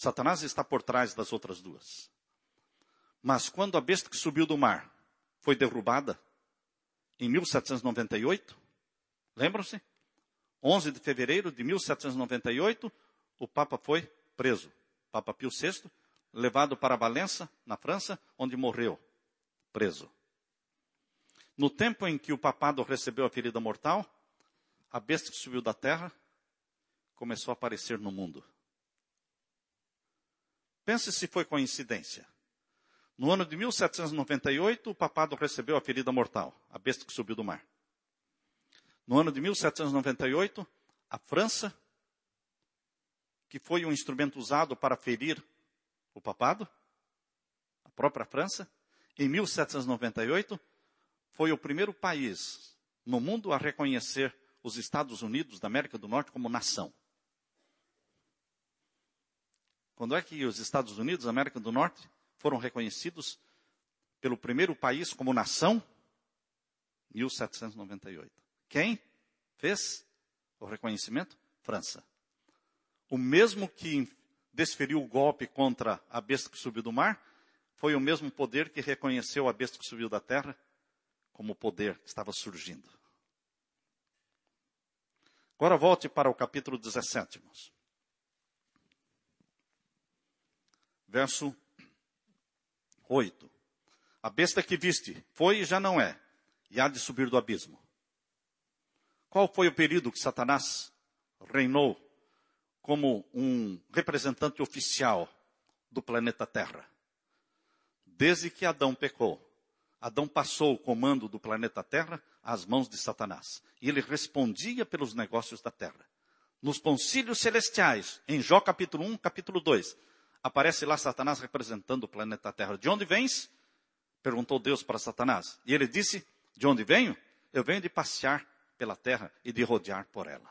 [SPEAKER 1] Satanás está por trás das outras duas. Mas quando a besta que subiu do mar foi derrubada, em mil setecentos e noventa e oito, lembram-se? onze de fevereiro de mil setecentos e noventa e oito, o Papa foi preso. Papa Pio sexto, levado para Valença, na França, onde morreu, preso. No tempo em que o papado recebeu a ferida mortal, a besta que subiu da terra começou a aparecer no mundo. Pense se foi coincidência. No ano de mil setecentos e noventa e oito, o papado recebeu a ferida mortal, a besta que subiu do mar. No ano de mil setecentos e noventa e oito, a França, que foi um instrumento usado para ferir o papado, a própria França, em mil setecentos e noventa e oito, foi o primeiro país no mundo a reconhecer os Estados Unidos da América do Norte como nação. Quando é que os Estados Unidos da América do Norte foram reconhecidos pelo primeiro país como nação? mil setecentos e noventa e oito. Quem fez o reconhecimento? França. O mesmo que desferiu o golpe contra a besta que subiu do mar, foi o mesmo poder que reconheceu a besta que subiu da terra como poder que estava surgindo. Agora volte para o capítulo dezessete, irmãos. Verso oito. A besta que viste foi e já não é, e há de subir do abismo. Qual foi o período que Satanás reinou como um representante oficial do planeta Terra? Desde que Adão pecou, Adão passou o comando do planeta Terra às mãos de Satanás. E ele respondia pelos negócios da terra. Nos concílios celestiais, em Jó capítulo um, capítulo dois, aparece lá Satanás representando o planeta Terra. De onde vens? Perguntou Deus para Satanás. E ele disse, de onde venho? Eu venho de passear pela terra e de rodear por ela.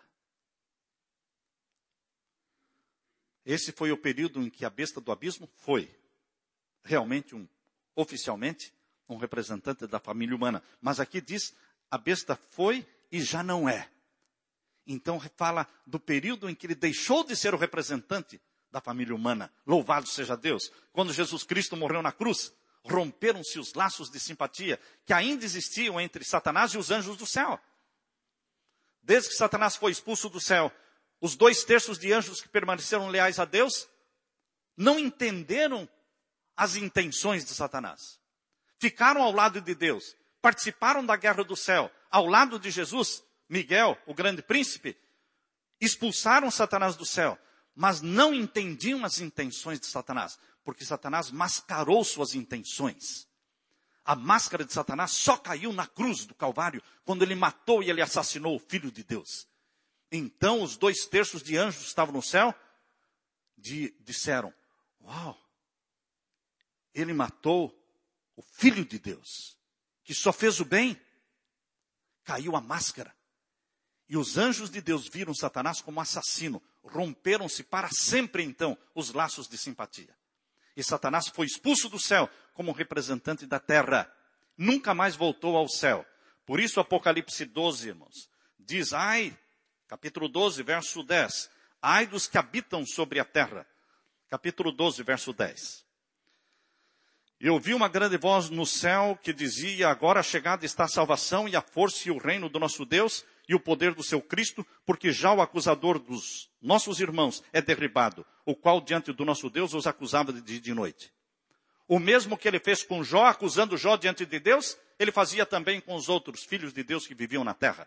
[SPEAKER 1] Esse foi o período em que a besta do abismo foi realmente, um, oficialmente, um representante da família humana. Mas aqui diz, a besta foi e já não é. Então fala do período em que ele deixou de ser o representante da família humana. Louvado seja Deus. Quando Jesus Cristo morreu na cruz, romperam-se os laços de simpatia que ainda existiam entre Satanás e os anjos do céu. Desde que Satanás foi expulso do céu, os dois terços de anjos que permaneceram leais a Deus não entenderam as intenções de Satanás. Ficaram ao lado de Deus, participaram da guerra do céu, ao lado de Jesus. Miguel, o grande príncipe, expulsaram Satanás do céu, mas não entendiam as intenções de Satanás, porque Satanás mascarou suas intenções. A máscara de Satanás só caiu na cruz do Calvário, quando ele matou e ele assassinou o Filho de Deus. Então os dois terços de anjos que estavam no céu de, disseram, uau, ele matou o Filho de Deus, que só fez o bem. Caiu a máscara. E os anjos de Deus viram Satanás como assassino. Romperam-se para sempre, então, os laços de simpatia. E Satanás foi expulso do céu como representante da terra. Nunca mais voltou ao céu. Por isso, Apocalipse doze, irmãos, diz, ai, capítulo doze, verso dez, ai dos que habitam sobre a terra. Capítulo doze, verso dez. Eu ouvi uma grande voz no céu que dizia, agora chegada está a salvação e a força e o reino do nosso Deus e o poder do seu Cristo, porque já o acusador dos nossos irmãos é derribado, o qual diante do nosso Deus os acusava de dia e de noite. O mesmo que ele fez com Jó, acusando Jó diante de Deus, ele fazia também com os outros filhos de Deus que viviam na terra.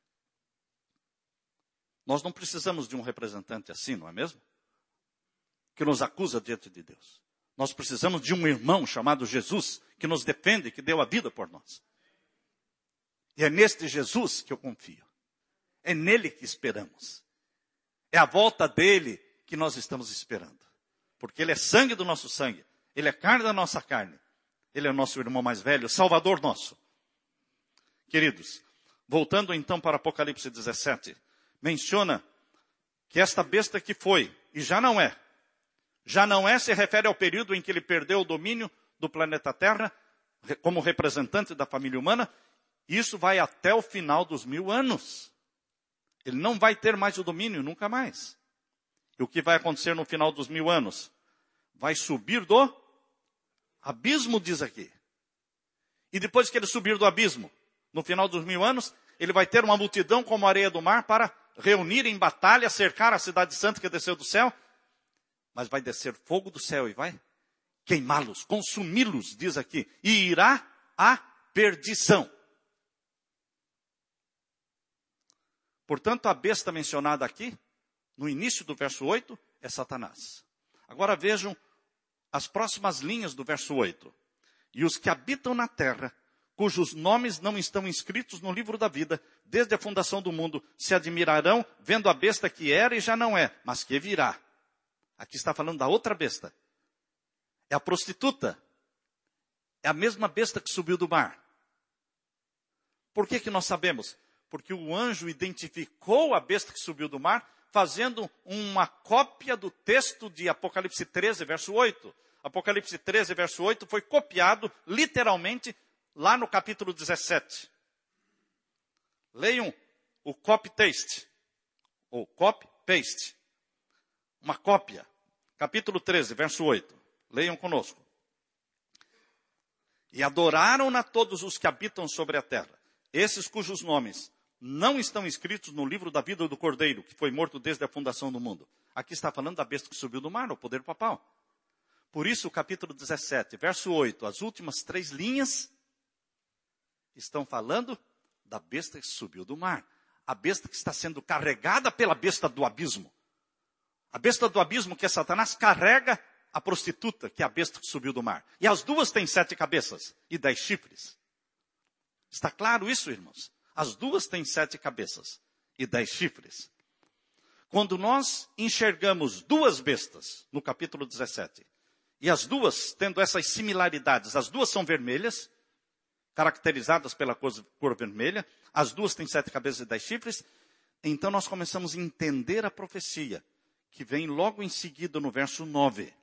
[SPEAKER 1] Nós não precisamos de um representante assim, não é mesmo? Que nos acusa diante de Deus. Nós precisamos de um irmão chamado Jesus, que nos defende, que deu a vida por nós. E é neste Jesus que eu confio. É nele que esperamos. É a volta dele que nós estamos esperando. Porque ele é sangue do nosso sangue. Ele é carne da nossa carne. Ele é o nosso irmão mais velho, Salvador nosso. Queridos, voltando então para Apocalipse dezessete, menciona que esta besta que foi, e já não é, já não é, se refere ao período em que ele perdeu o domínio do planeta Terra, como representante da família humana. Isso vai até o final dos mil anos. Ele não vai ter mais o domínio, nunca mais. E o que vai acontecer no final dos mil anos? Vai subir do abismo, diz aqui. E depois que ele subir do abismo, no final dos mil anos, ele vai ter uma multidão como a areia do mar para reunir em batalha, cercar a cidade santa que desceu do céu. Mas vai descer fogo do céu e vai queimá-los, consumi-los, diz aqui. E irá à perdição. Portanto, a besta mencionada aqui, no início do verso oito, é Satanás. Agora vejam as próximas linhas do verso oito. E os que habitam na terra, cujos nomes não estão inscritos no livro da vida, desde a fundação do mundo, se admirarão vendo a besta que era e já não é, mas que virá. Aqui está falando da outra besta. É a prostituta. É a mesma besta que subiu do mar. Por que que nós sabemos? Porque o anjo identificou a besta que subiu do mar, fazendo uma cópia do texto de Apocalipse treze, verso oito. Apocalipse treze, verso oito, foi copiado, literalmente, lá no capítulo dezessete. Leiam o copy-paste, ou copy-paste. Uma cópia. Capítulo treze, verso oito. Leiam conosco. E adoraram-na todos os que habitam sobre a terra, esses cujos nomes não estão escritos no livro da vida do Cordeiro, que foi morto desde a fundação do mundo. Aqui está falando da besta que subiu do mar, o poder papal. Por isso, o capítulo dezessete, verso oito, as últimas três linhas, estão falando da besta que subiu do mar. A besta que está sendo carregada pela besta do abismo. A besta do abismo, que é Satanás, carrega a prostituta, que é a besta que subiu do mar. E as duas têm sete cabeças e dez chifres. Está claro isso, irmãos? As duas têm sete cabeças e dez chifres. Quando nós enxergamos duas bestas, no capítulo dezessete, e as duas tendo essas similaridades, as duas são vermelhas, caracterizadas pela cor, cor vermelha, as duas têm sete cabeças e dez chifres, então nós começamos a entender a profecia, que vem logo em seguida no verso nove.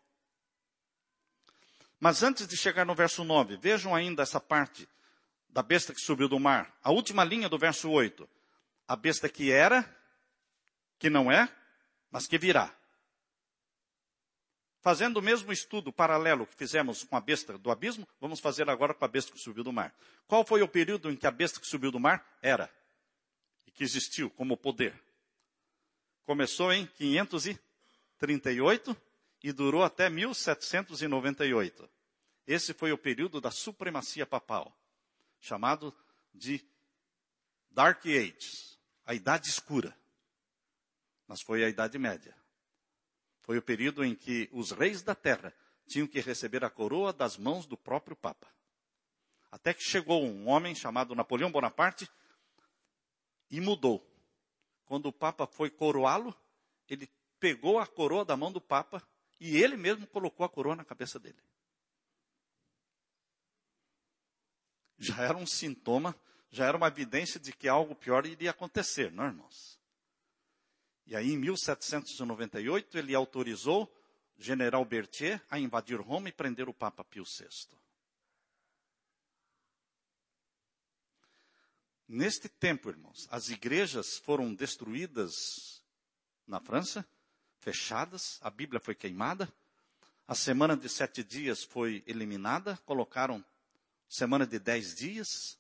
[SPEAKER 1] Mas antes de chegar no verso nove, vejam ainda essa parte da besta que subiu do mar. A última linha do verso oito. A besta que era, que não é, mas que virá. Fazendo o mesmo estudo paralelo que fizemos com a besta do abismo, vamos fazer agora com a besta que subiu do mar. Qual foi o período em que a besta que subiu do mar era? E que existiu como poder? Começou em quinhentos e trinta e oito e durou até mil setecentos e noventa e oito. Esse foi o período da supremacia papal, chamado de Dark Age, a Idade Escura. Mas foi a Idade Média. Foi o período em que os reis da terra tinham que receber a coroa das mãos do próprio Papa. Até que chegou um homem chamado Napoleão Bonaparte e mudou. Quando o Papa foi coroá-lo, ele pegou a coroa da mão do Papa e ele mesmo colocou a coroa na cabeça dele. Já era um sintoma, já era uma evidência de que algo pior iria acontecer, não, irmãos? E aí, em mil setecentos e noventa e oito, ele autorizou o general Berthier a invadir Roma e prender o Papa Pio sexto. Neste tempo, irmãos, as igrejas foram destruídas na França, fechadas, a Bíblia foi queimada, a semana de sete dias foi eliminada, colocaram semana de dez dias.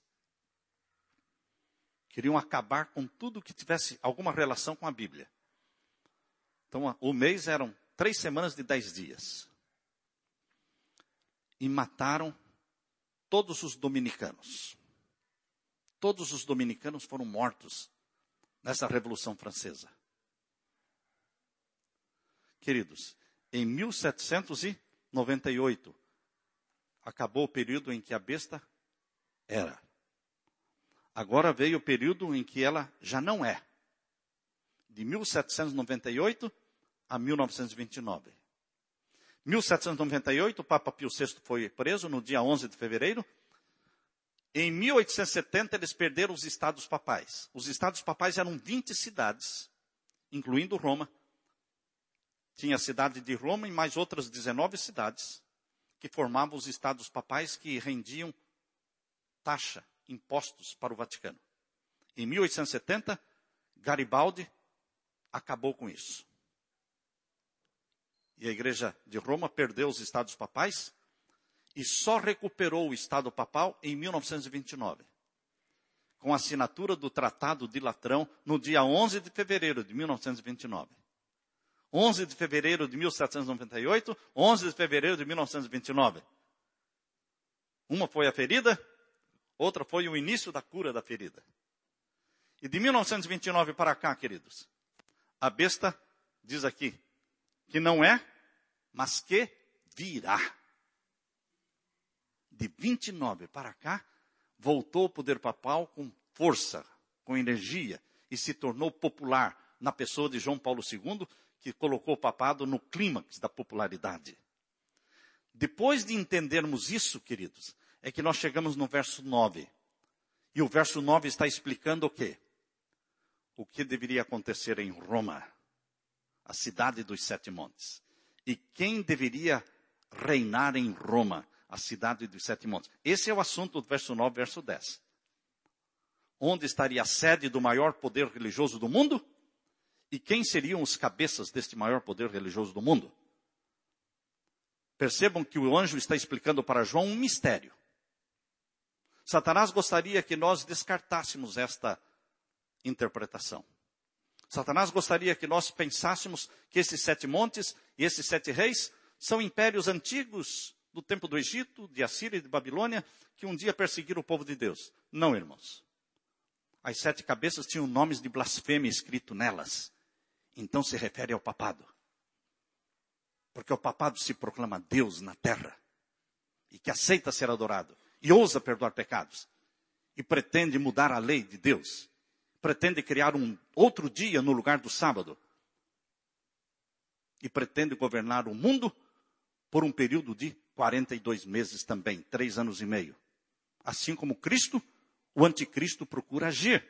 [SPEAKER 1] Queriam acabar com tudo que tivesse alguma relação com a Bíblia. Então, o mês eram três semanas de dez dias. E mataram todos os dominicanos. Todos os dominicanos foram mortos nessa Revolução Francesa. Queridos, em mil setecentos e noventa e oito, acabou o período em que a besta era. Agora veio o período em que ela já não é. De mil setecentos e noventa e oito a mil novecentos e vinte e nove. mil setecentos e noventa e oito, o Papa Pio sexto foi preso no dia onze de fevereiro. Em mil oitocentos e setenta, eles perderam os estados papais. Os estados papais eram vinte cidades, incluindo Roma. Tinha a cidade de Roma e mais outras dezenove cidades, que formavam os estados papais que rendiam taxa, impostos para o Vaticano. Em mil oitocentos e setenta, Garibaldi acabou com isso. E a igreja de Roma perdeu os estados papais e só recuperou o estado papal em mil novecentos e vinte e nove. Com a assinatura do Tratado de Latrão no dia onze de fevereiro de mil novecentos e vinte e nove. onze de fevereiro de mil setecentos e noventa e oito, onze de fevereiro de mil novecentos e vinte e nove. Uma foi a ferida, outra foi o início da cura da ferida. E de mil novecentos e vinte e nove para cá, queridos, a besta diz aqui que não é, mas que virá. De vinte e nove para cá, voltou o poder papal com força, com energia, e se tornou popular na pessoa de João Paulo segundo, que colocou o papado no clímax da popularidade. Depois de entendermos isso, queridos, é que nós chegamos no verso nove. E o verso nove está explicando o quê? O que deveria acontecer em Roma, a cidade dos sete montes. E quem deveria reinar em Roma, a cidade dos sete montes. Esse é o assunto do verso nove, verso dez. Onde estaria a sede do maior poder religioso do mundo? E quem seriam os cabeças deste maior poder religioso do mundo? Percebam que o anjo está explicando para João um mistério. Satanás gostaria que nós descartássemos esta interpretação. Satanás gostaria que nós pensássemos que esses sete montes e esses sete reis são impérios antigos do tempo do Egito, de Assíria e de Babilônia, que um dia perseguiram o povo de Deus. Não, irmãos. As sete cabeças tinham nomes de blasfêmia escrito nelas. Então se refere ao papado. Porque o papado se proclama Deus na terra. E que aceita ser adorado. E ousa perdoar pecados. E pretende mudar a lei de Deus. Pretende criar um outro dia no lugar do sábado. E pretende governar o mundo por um período de quarenta e dois meses também, três anos e meio. Assim como Cristo, o anticristo procura agir.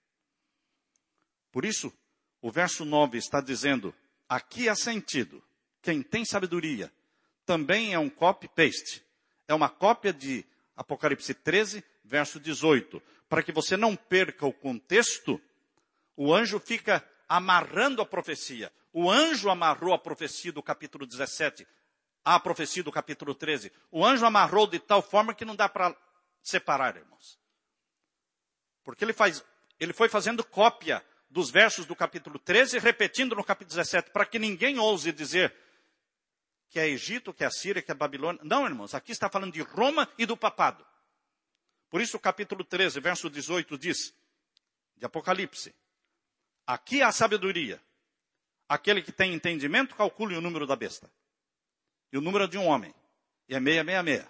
[SPEAKER 1] Por isso, o verso nove está dizendo, aqui há sentido, quem tem sabedoria, também é um copy-paste. É uma cópia de Apocalipse treze, verso dezoito. Para que você não perca o contexto, o anjo fica amarrando a profecia. O anjo amarrou a profecia do capítulo dezessete, a profecia do capítulo treze. O anjo amarrou de tal forma que não dá para separar, irmãos. Porque ele, faz, ele foi fazendo cópia dos versos do capítulo treze, repetindo no capítulo dezessete, para que ninguém ouse dizer que é Egito, que é Assíria, que é Babilônia. Não, irmãos, aqui está falando de Roma e do papado. Por isso o capítulo treze, verso dezoito diz, de Apocalipse, aqui há sabedoria. Aquele que tem entendimento, calcule o número da besta. E o número de um homem. E é seiscentos e sessenta e seis.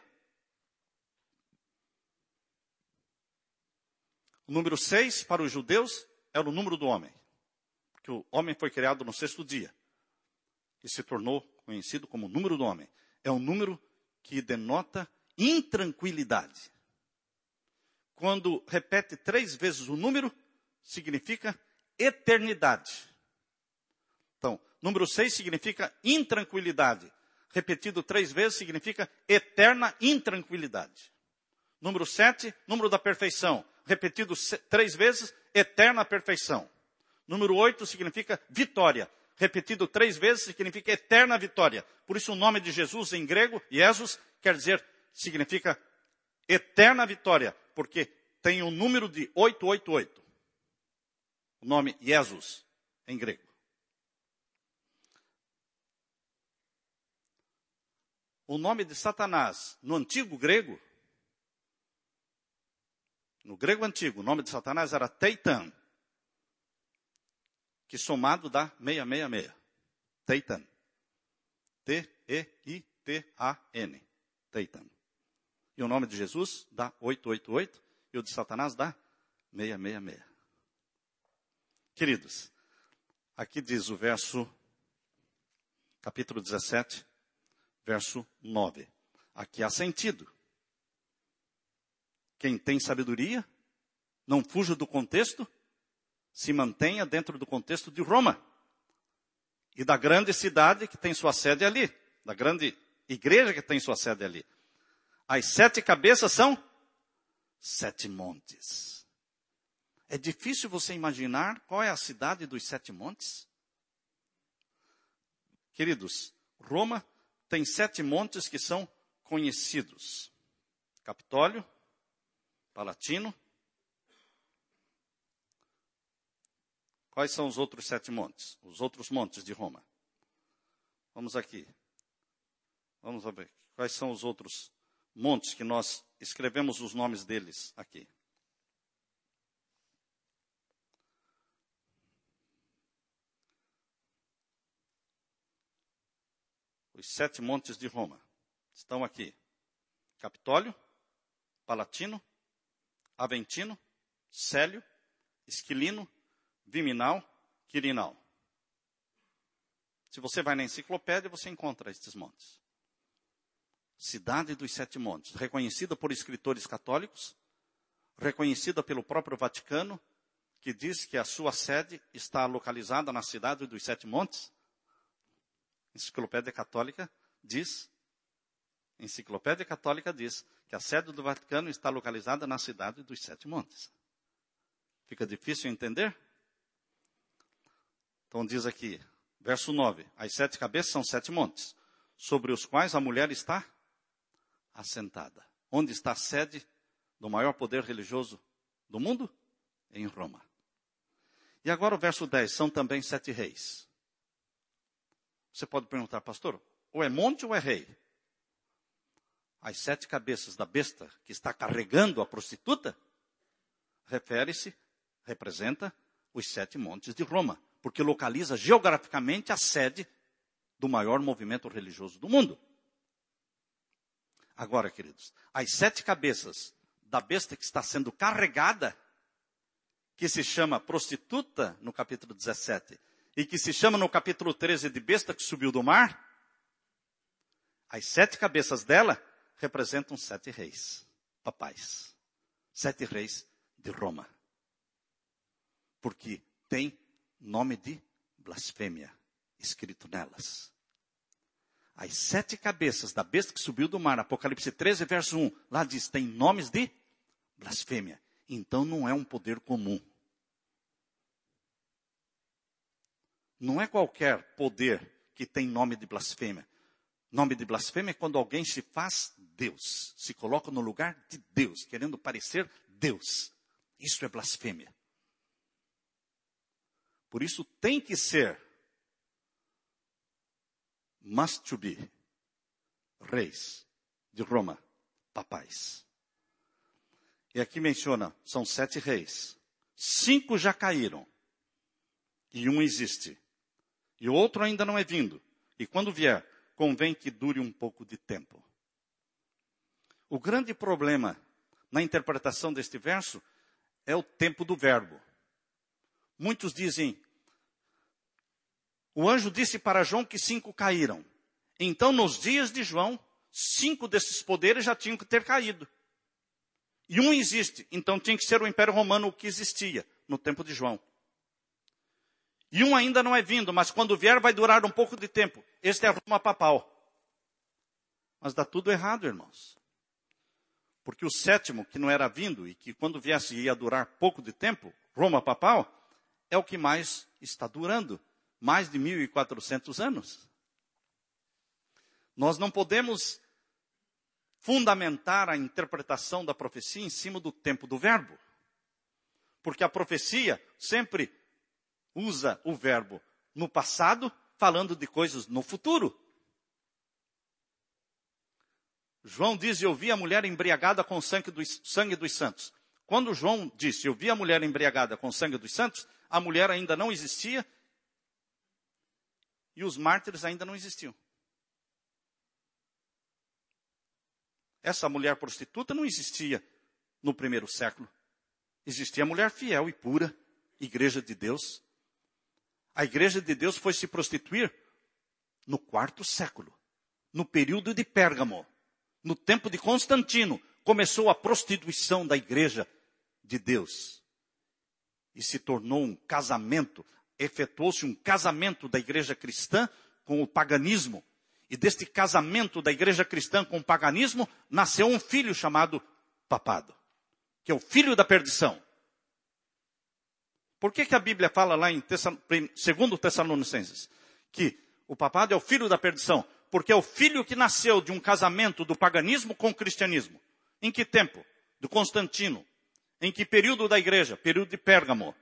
[SPEAKER 1] O número seis, para os judeus, era o número do homem. Porque o homem foi criado no sexto dia. E se tornou conhecido como o número do homem. É um número que denota intranquilidade. Quando repete três vezes o número, significa eternidade. Então, número seis significa intranquilidade. Repetido três vezes significa eterna intranquilidade. Número sete, número da perfeição. Repetido três vezes, eterna perfeição. Número oito significa vitória. Repetido três vezes significa eterna vitória. Por isso o nome de Jesus em grego, Jesus, quer dizer, significa eterna vitória. Porque tem um número de oitocentos e oitenta e oito. O nome Jesus em grego. O nome de Satanás no antigo grego, no grego antigo, o nome de Satanás era Teitan, que somado dá seiscentos e sessenta e seis. Teitan. T E I T A N. Teitan. E o nome de Jesus dá oitocentos e oitenta e oito e o de Satanás dá seiscentos e sessenta e seis. Queridos, aqui diz o verso, capítulo dezessete, verso nove. Aqui há sentido. Quem tem sabedoria, não fuja do contexto, se mantenha dentro do contexto de Roma. E da grande cidade que tem sua sede ali. Da grande igreja que tem sua sede ali. As sete cabeças são sete montes. É difícil você imaginar qual é a cidade dos sete montes? Queridos, Roma tem sete montes que são conhecidos. Capitólio, Palatino. Quais são os outros sete montes? Os outros montes de Roma. Vamos aqui. Vamos ver. Quais são os outros montes que nós escrevemos os nomes deles aqui? Os sete montes de Roma estão aqui. Capitólio, Palatino, Aventino, Célio, Esquilino, Viminal, Quirinal. Se você vai na enciclopédia, você encontra estes montes. Cidade dos Sete Montes, reconhecida por escritores católicos, reconhecida pelo próprio Vaticano, que diz que a sua sede está localizada na cidade dos Sete Montes. Enciclopédia Católica diz, Enciclopédia Católica diz que a sede do Vaticano está localizada na cidade dos Sete Montes. Fica difícil entender? Então diz aqui, verso nove, as sete cabeças são sete montes, sobre os quais a mulher está assentada. Onde está a sede do maior poder religioso do mundo? Em Roma. E agora o verso dez, são também sete reis. Você pode perguntar, pastor, ou é monte ou é rei? As sete cabeças da besta que está carregando a prostituta, refere-se, representa os sete montes de Roma, porque localiza geograficamente a sede do maior movimento religioso do mundo. Agora, queridos, as sete cabeças da besta que está sendo carregada, que se chama prostituta no capítulo dezessete, e que se chama no capítulo treze de besta que subiu do mar, as sete cabeças dela representam sete reis, papais, sete reis de Roma. Porque tem nome de blasfêmia escrito nelas. As sete cabeças da besta que subiu do mar, Apocalipse treze, verso um, lá diz, tem nomes de blasfêmia. Então não é um poder comum. Não é qualquer poder que tem nome de blasfêmia. Nome de blasfêmia é quando alguém se faz Deus, se coloca no lugar de Deus, querendo parecer Deus. Isso é blasfêmia. Por isso tem que ser, must to be, reis de Roma, papais. E aqui menciona, são sete reis. Cinco já caíram. E um existe. E o outro ainda não é vindo. E quando vier, convém que dure um pouco de tempo. O grande problema na interpretação deste verso é o tempo do verbo. Muitos dizem, o anjo disse para João que cinco caíram. Então, nos dias de João, cinco desses poderes já tinham que ter caído. E um existe, então tinha que ser o Império Romano o que existia no tempo de João. E um ainda não é vindo, mas quando vier vai durar um pouco de tempo. Este é a Roma papal. Mas dá tudo errado, irmãos. Porque o sétimo, que não era vindo e que quando viesse ia durar pouco de tempo, Roma papal, é o que mais está durando. Mais de mil e quatrocentos anos. Nós não podemos fundamentar a interpretação da profecia em cima do tempo do verbo. Porque a profecia sempre usa o verbo no passado, falando de coisas no futuro. João diz, eu vi a mulher embriagada com o sangue dos, sangue dos santos. Quando João disse, eu vi a mulher embriagada com o sangue dos santos, a mulher ainda não existia e os mártires ainda não existiam. Essa mulher prostituta não existia no primeiro século. Existia a mulher fiel e pura, igreja de Deus. A igreja de Deus foi se prostituir no quarto século, no período de Pérgamo, no tempo de Constantino, começou a prostituição da igreja de Deus. E se tornou um casamento, efetuou-se um casamento da igreja cristã com o paganismo. E deste casamento da igreja cristã com o paganismo, nasceu um filho chamado papado, que é o filho da perdição. Por que que a Bíblia fala lá em segundo Tessalonicenses que O papado é o filho da perdição, porque é o filho que nasceu de um casamento do paganismo com o cristianismo. Em que tempo? Do Constantino. Em que período da igreja? Período de Pérgamo.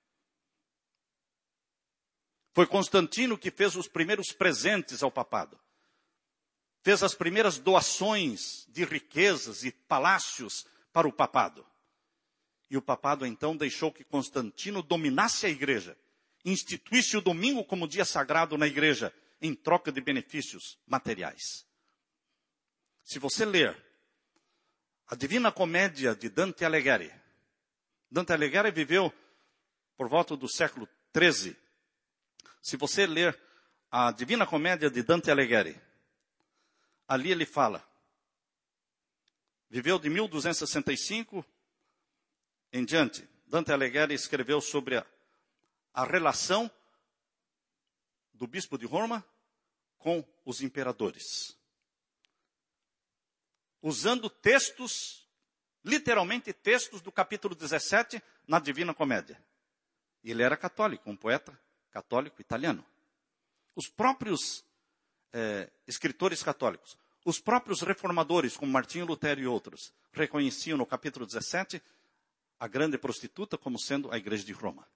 [SPEAKER 1] Foi Constantino que fez os primeiros presentes ao papado. Fez as primeiras doações de riquezas e palácios para o papado. E o papado então deixou que Constantino dominasse a igreja. Instituísse o domingo como dia sagrado na igreja, em troca de benefícios materiais. Se você ler a Divina Comédia de Dante Alighieri, Dante Alighieri viveu por volta do século treze. Se você ler a Divina Comédia de Dante Alighieri, ali ele fala, viveu de mil duzentos e sessenta e cinco em diante. Dante Alighieri escreveu sobre a, a relação do bispo de Roma com os imperadores. Usando textos, literalmente textos do capítulo dezessete na Divina Comédia. Ele era católico, um poeta católico italiano. Os próprios eh, escritores católicos, os próprios reformadores, como Martinho Lutero e outros, reconheciam no capítulo dezessete a grande prostituta como sendo a igreja de Roma.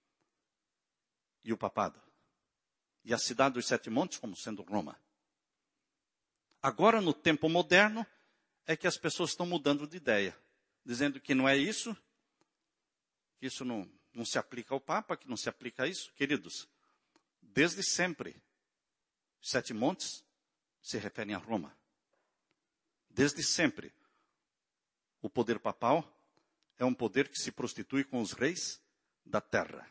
[SPEAKER 1] E o papado. E a cidade dos Sete Montes como sendo Roma. Agora, no tempo moderno, é que as pessoas estão mudando de ideia. Dizendo que não é isso, que isso não, não se aplica ao Papa, que não se aplica a isso. Queridos, desde sempre, os Sete Montes se referem a Roma. Desde sempre, o poder papal é um poder que se prostitui com os reis da terra.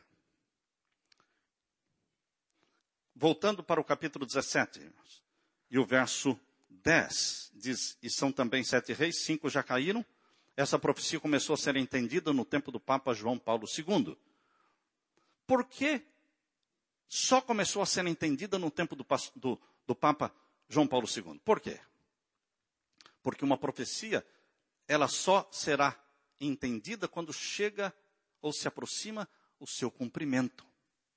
[SPEAKER 1] Voltando para o capítulo dezessete, e o verso dez, diz, e são também sete reis, cinco já caíram. Essa profecia começou a ser entendida no tempo do Papa João Paulo segundo. Por que só começou a ser entendida no tempo do, do, do Papa João Paulo segundo? Por quê? Porque uma profecia, ela só será entendida quando chega ou se aproxima o seu cumprimento.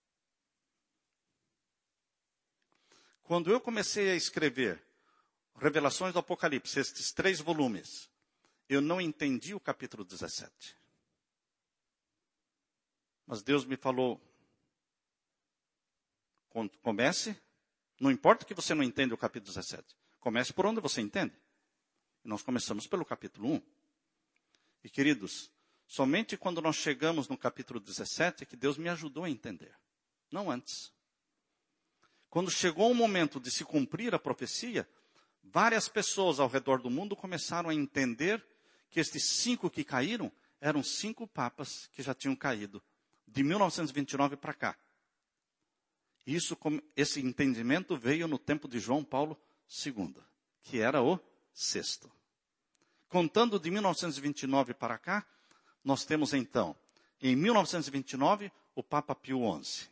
[SPEAKER 1] Quando eu comecei a escrever Revelações do Apocalipse, estes três volumes, eu não entendi o capítulo dezessete. Mas Deus me falou, comece, não importa que você não entenda o capítulo dezessete, comece por onde você entende. E nós começamos pelo capítulo um. E queridos, somente quando nós chegamos no capítulo dezessete é que Deus me ajudou a entender, não antes. Quando chegou o momento de se cumprir a profecia, várias pessoas ao redor do mundo começaram a entender que estes cinco que caíram eram cinco papas que já tinham caído, de mil novecentos e vinte e nove para cá. Isso, esse entendimento veio no tempo de João Paulo segundo, que era o sexto. Contando de mil novecentos e vinte e nove para cá, nós temos então, em mil novecentos e vinte e nove, o Papa Pio onze.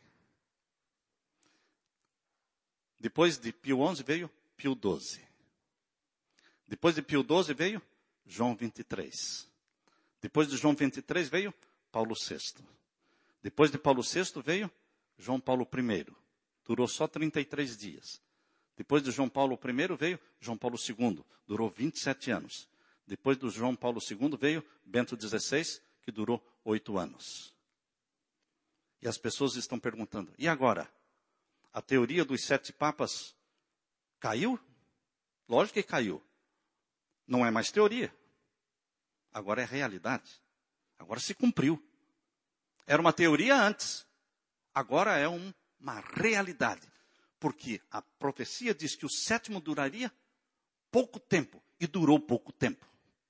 [SPEAKER 1] Depois de Pio onze veio Pio doze. Depois de Pio doze veio João vinte e três. Depois de João vinte e três veio Paulo sexto. Depois de Paulo sexto veio João Paulo primeiro. Durou só trinta e três dias. Depois de João Paulo primeiro veio João Paulo segundo. Durou vinte e sete anos. Depois do João Paulo segundo veio Bento dezesseis, que durou oito anos. E as pessoas estão perguntando, e agora? A teoria dos sete papas caiu? Lógico que caiu. Não é mais teoria. Agora é realidade. Agora se cumpriu. Era uma teoria antes. Agora é um, uma realidade. Porque a profecia diz que o sétimo duraria pouco tempo. E durou pouco tempo.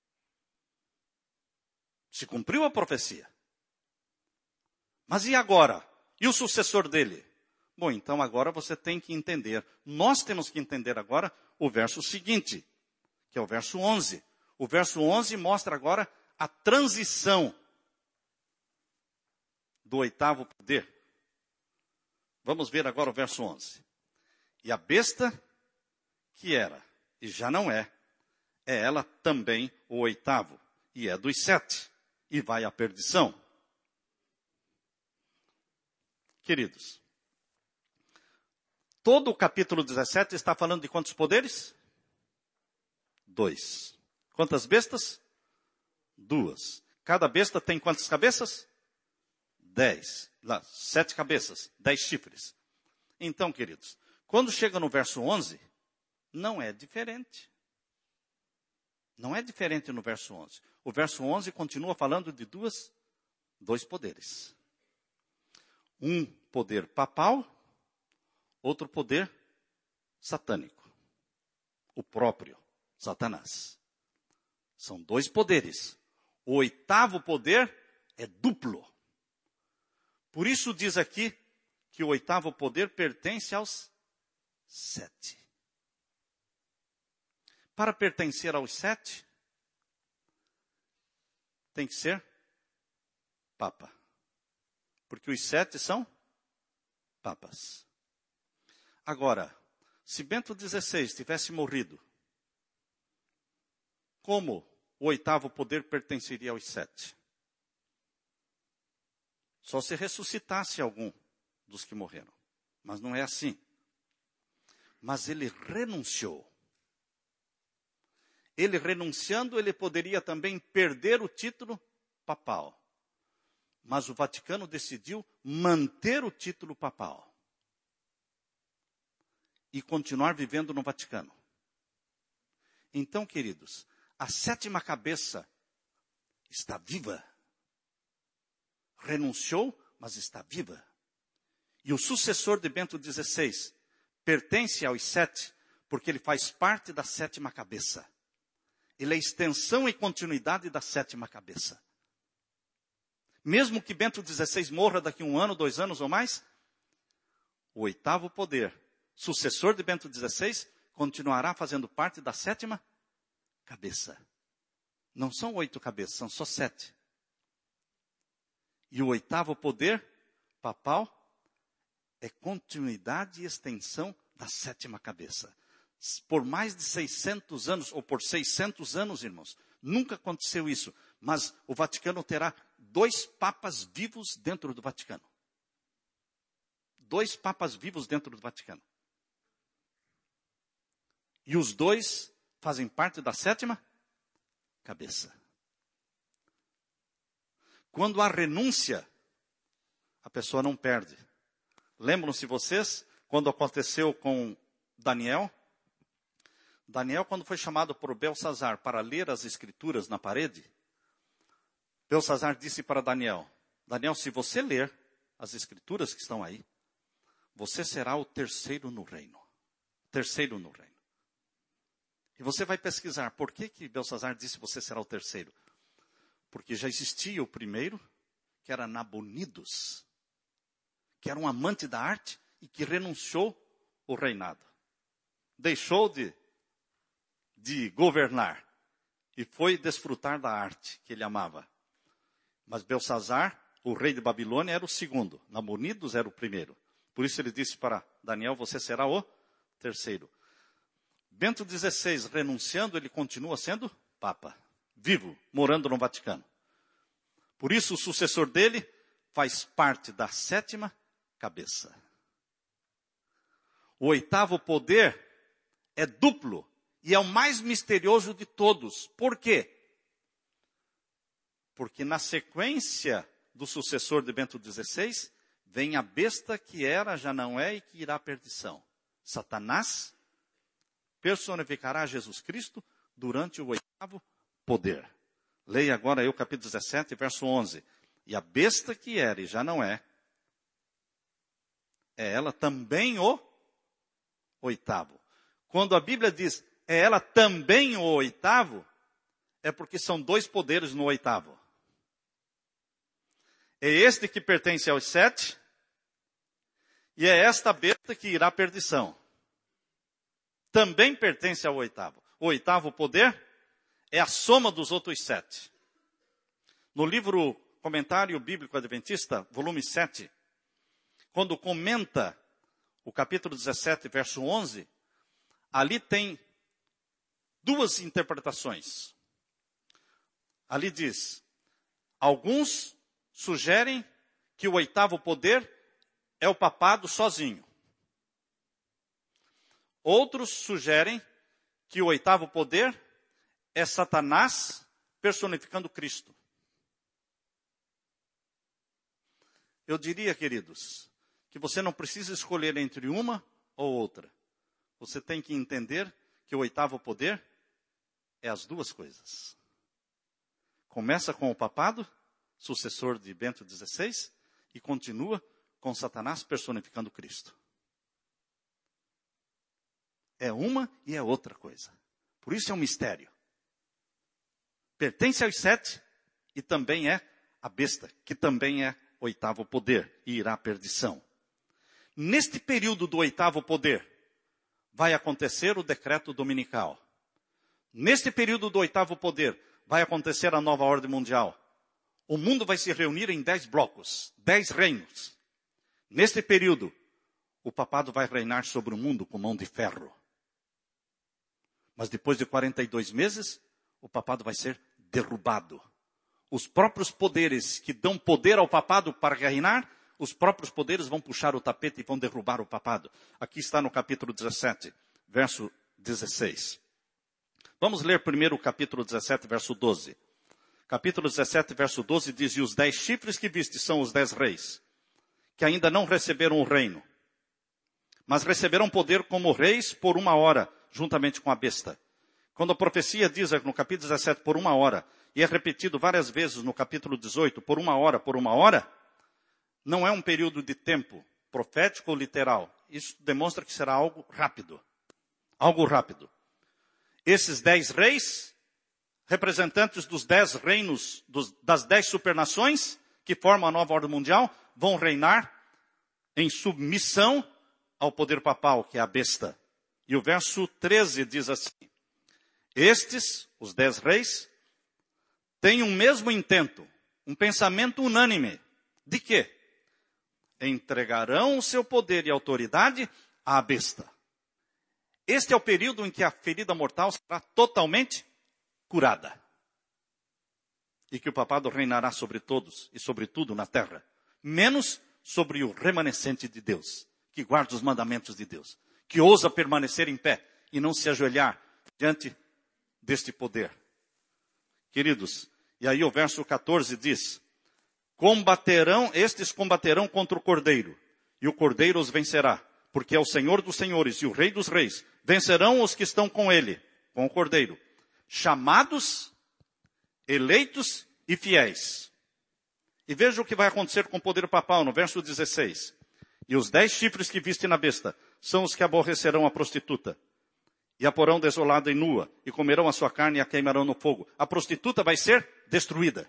[SPEAKER 1] Se cumpriu a profecia. Mas e agora? E o sucessor dele? Bom, então agora você tem que entender. Nós temos que entender agora o verso seguinte, que é o verso onze. O verso onze mostra agora a transição do oitavo poder. Vamos ver agora o verso onze. E a besta que era, e já não é, é ela também o oitavo, e é dos sete, e vai à perdição. Queridos, todo o capítulo dezessete está falando de quantos poderes? Dois. Quantas bestas? Duas. Cada besta tem quantas cabeças? Dez. Lá, sete cabeças, dez chifres. Então, queridos, quando chega no verso onze, não é diferente. Não é diferente no verso onze. O verso onze continua falando de duas, dois poderes. Um poder papal, outro poder satânico. O próprio Satanás. São dois poderes. O oitavo poder é duplo. Por isso diz aqui que o oitavo poder pertence aos sete. Para pertencer aos sete, tem que ser papa. Porque os sete são papas. Agora, se Bento dezesseis tivesse morrido, como o oitavo poder pertenceria aos sete? Só se ressuscitasse algum dos que morreram. Mas não é assim. Mas ele renunciou. Ele renunciando, ele poderia também perder o título papal. Mas o Vaticano decidiu manter o título papal. E continuar vivendo no Vaticano. Então, queridos, a sétima cabeça está viva. Renunciou, mas está viva. E o sucessor de Bento dezesseis pertence aos sete, porque ele faz parte da sétima cabeça. Ele é extensão e continuidade da sétima cabeça. Mesmo que Bento dezesseis morra daqui a um ano, dois anos ou mais, o oitavo poder, sucessor de Bento dezesseis, continuará fazendo parte da sétima cabeça. Não são oito cabeças, são só sete. E o oitavo poder papal é continuidade e extensão da sétima cabeça. Por mais de seiscentos anos, ou por seiscentos anos, irmãos, nunca aconteceu isso. Mas o Vaticano terá dois papas vivos dentro do Vaticano. Dois papas vivos dentro do Vaticano. E os dois fazem parte da sétima cabeça. Quando há renúncia, a pessoa não perde. Lembram-se vocês, quando aconteceu com Daniel? Daniel, quando foi chamado por Belsazar para ler as escrituras na parede, Belsazar disse para Daniel, Daniel, se você ler as escrituras que estão aí, você será o terceiro no reino. Terceiro no reino. E você vai pesquisar, por que que Belsazar disse você será o terceiro? Porque já existia o primeiro, que era Nabonidos, que era um amante da arte e que renunciou o reinado. Deixou de, de governar e foi desfrutar da arte que ele amava. Mas Belsazar, o rei de Babilônia, era o segundo. Nabonidos era o primeiro. Por isso ele disse para Daniel, você será o terceiro. Bento dezesseis, renunciando, ele continua sendo papa. Vivo, morando no Vaticano. Por isso o sucessor dele faz parte da sétima cabeça. O oitavo poder é duplo e é o mais misterioso de todos. Por quê? Porque na sequência do sucessor de Bento dezesseis, vem a besta que era, já não é e que irá à perdição. Satanás personificará Jesus Cristo durante o oitavo poder. Leia agora aí o capítulo dezessete, verso onze. E a besta que era e já não é, é ela também o oitavo. Quando a Bíblia diz, é ela também o oitavo, é porque são dois poderes no oitavo. É este que pertence aos sete, e é esta besta que irá à perdição. Também pertence ao oitavo. O oitavo poder é a soma dos outros sete. No livro Comentário Bíblico Adventista, volume sete, quando comenta o capítulo dezessete, verso onze, ali tem duas interpretações. Ali diz, alguns sugerem que o oitavo poder é o papado sozinho. Outros sugerem que o oitavo poder é Satanás personificando Cristo. Eu diria, queridos, que você não precisa escolher entre uma ou outra. Você tem que entender que o oitavo poder é as duas coisas. Começa com o papado, sucessor de Bento dezesseis, e continua com Satanás personificando Cristo. É uma e é outra coisa. Por isso é um mistério. Pertence aos sete e também é a besta, que também é oitavo poder e irá à perdição. Neste período do oitavo poder, vai acontecer o decreto dominical. Neste período do oitavo poder, vai acontecer a nova ordem mundial. O mundo vai se reunir em dez blocos, dez reinos. Neste período, o papado vai reinar sobre o mundo com mão de ferro. Mas depois de quarenta e dois meses, o papado vai ser derrubado. Os próprios poderes que dão poder ao papado para reinar, os próprios poderes vão puxar o tapete e vão derrubar o papado. Aqui está no capítulo dezessete, verso dezesseis. Vamos ler primeiro o capítulo dezessete, verso doze. Capítulo dezessete, verso doze diz: E os dez chifres que viste são os dez reis, que ainda não receberam o reino, mas receberão poder como reis por uma hora, juntamente com a besta. Quando a profecia diz no capítulo dezessete, por uma hora, e é repetido várias vezes no capítulo dezoito, por uma hora, por uma hora, não é um período de tempo profético ou literal. Isso demonstra que será algo rápido. Algo rápido. Esses dez reis, representantes dos dez reinos, dos, das dez supernações, que formam a nova ordem mundial, vão reinar em submissão ao poder papal, que é a besta. E o verso treze diz assim: Estes, os dez reis, têm um mesmo intento, um pensamento unânime. De quê? Entregarão o seu poder e autoridade à besta. Este é o período em que a ferida mortal será totalmente curada. E que o papado reinará sobre todos e sobre tudo na terra, menos sobre o remanescente de Deus, que guarda os mandamentos de Deus, que ousa permanecer em pé e não se ajoelhar diante deste poder. Queridos, e aí o verso quatorze diz: Combaterão, estes combaterão contra o Cordeiro, e o Cordeiro os vencerá, porque é o Senhor dos senhores e o Rei dos reis. Vencerão os que estão com ele, com o Cordeiro, chamados, eleitos e fiéis. E veja o que vai acontecer com o poder papal no verso dezesseis. E os dez chifres que viste na besta são os que aborrecerão a prostituta, e a porão desolada e nua, e comerão a sua carne e a queimarão no fogo. A prostituta vai ser destruída.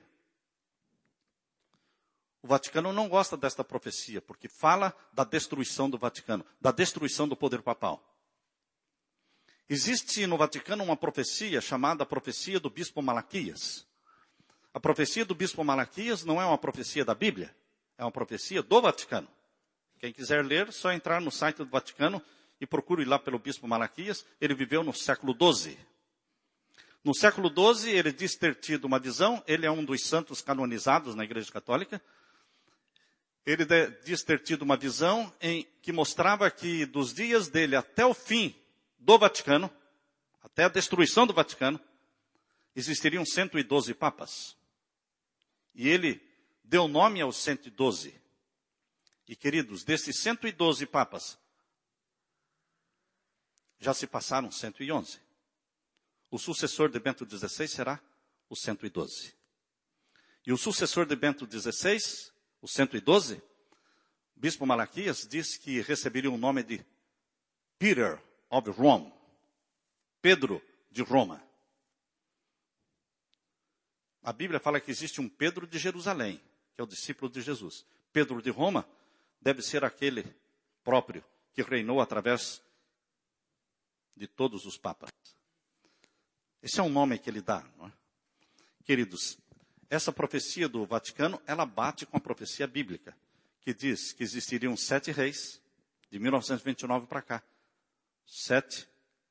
[SPEAKER 1] O Vaticano não gosta desta profecia, porque fala da destruição do Vaticano, da destruição do poder papal. Existe no Vaticano uma profecia chamada profecia do Bispo Malaquias. A profecia do Bispo Malaquias não é uma profecia da Bíblia, é uma profecia do Vaticano. Quem quiser ler, só entrar no site do Vaticano e procure lá pelo Bispo Malaquias. Ele viveu no século doze. No século doze, ele diz ter tido uma visão. Ele é um dos santos canonizados na Igreja Católica. Ele diz ter tido uma visão em que mostrava que dos dias dele até o fim do Vaticano, até a destruição do Vaticano, existiriam cento e doze papas. E ele deu nome aos cento e doze. E, queridos, desses cento e doze papas, já se passaram cento e onze. O sucessor de Bento dezesseis será o cento e doze. E o sucessor de Bento dezesseis, o cento e doze, o Bispo Malaquias diz que receberia o nome de Peter of Rome, Pedro de Roma. A Bíblia fala que existe um Pedro de Jerusalém, que é o discípulo de Jesus. Pedro de Roma deve ser aquele próprio que reinou através de todos os papas. Esse é um nome que ele dá, não é? Queridos, essa profecia do Vaticano, ela bate com a profecia bíblica, que diz que existiriam sete reis, de mil novecentos e vinte e nove para cá. Sete.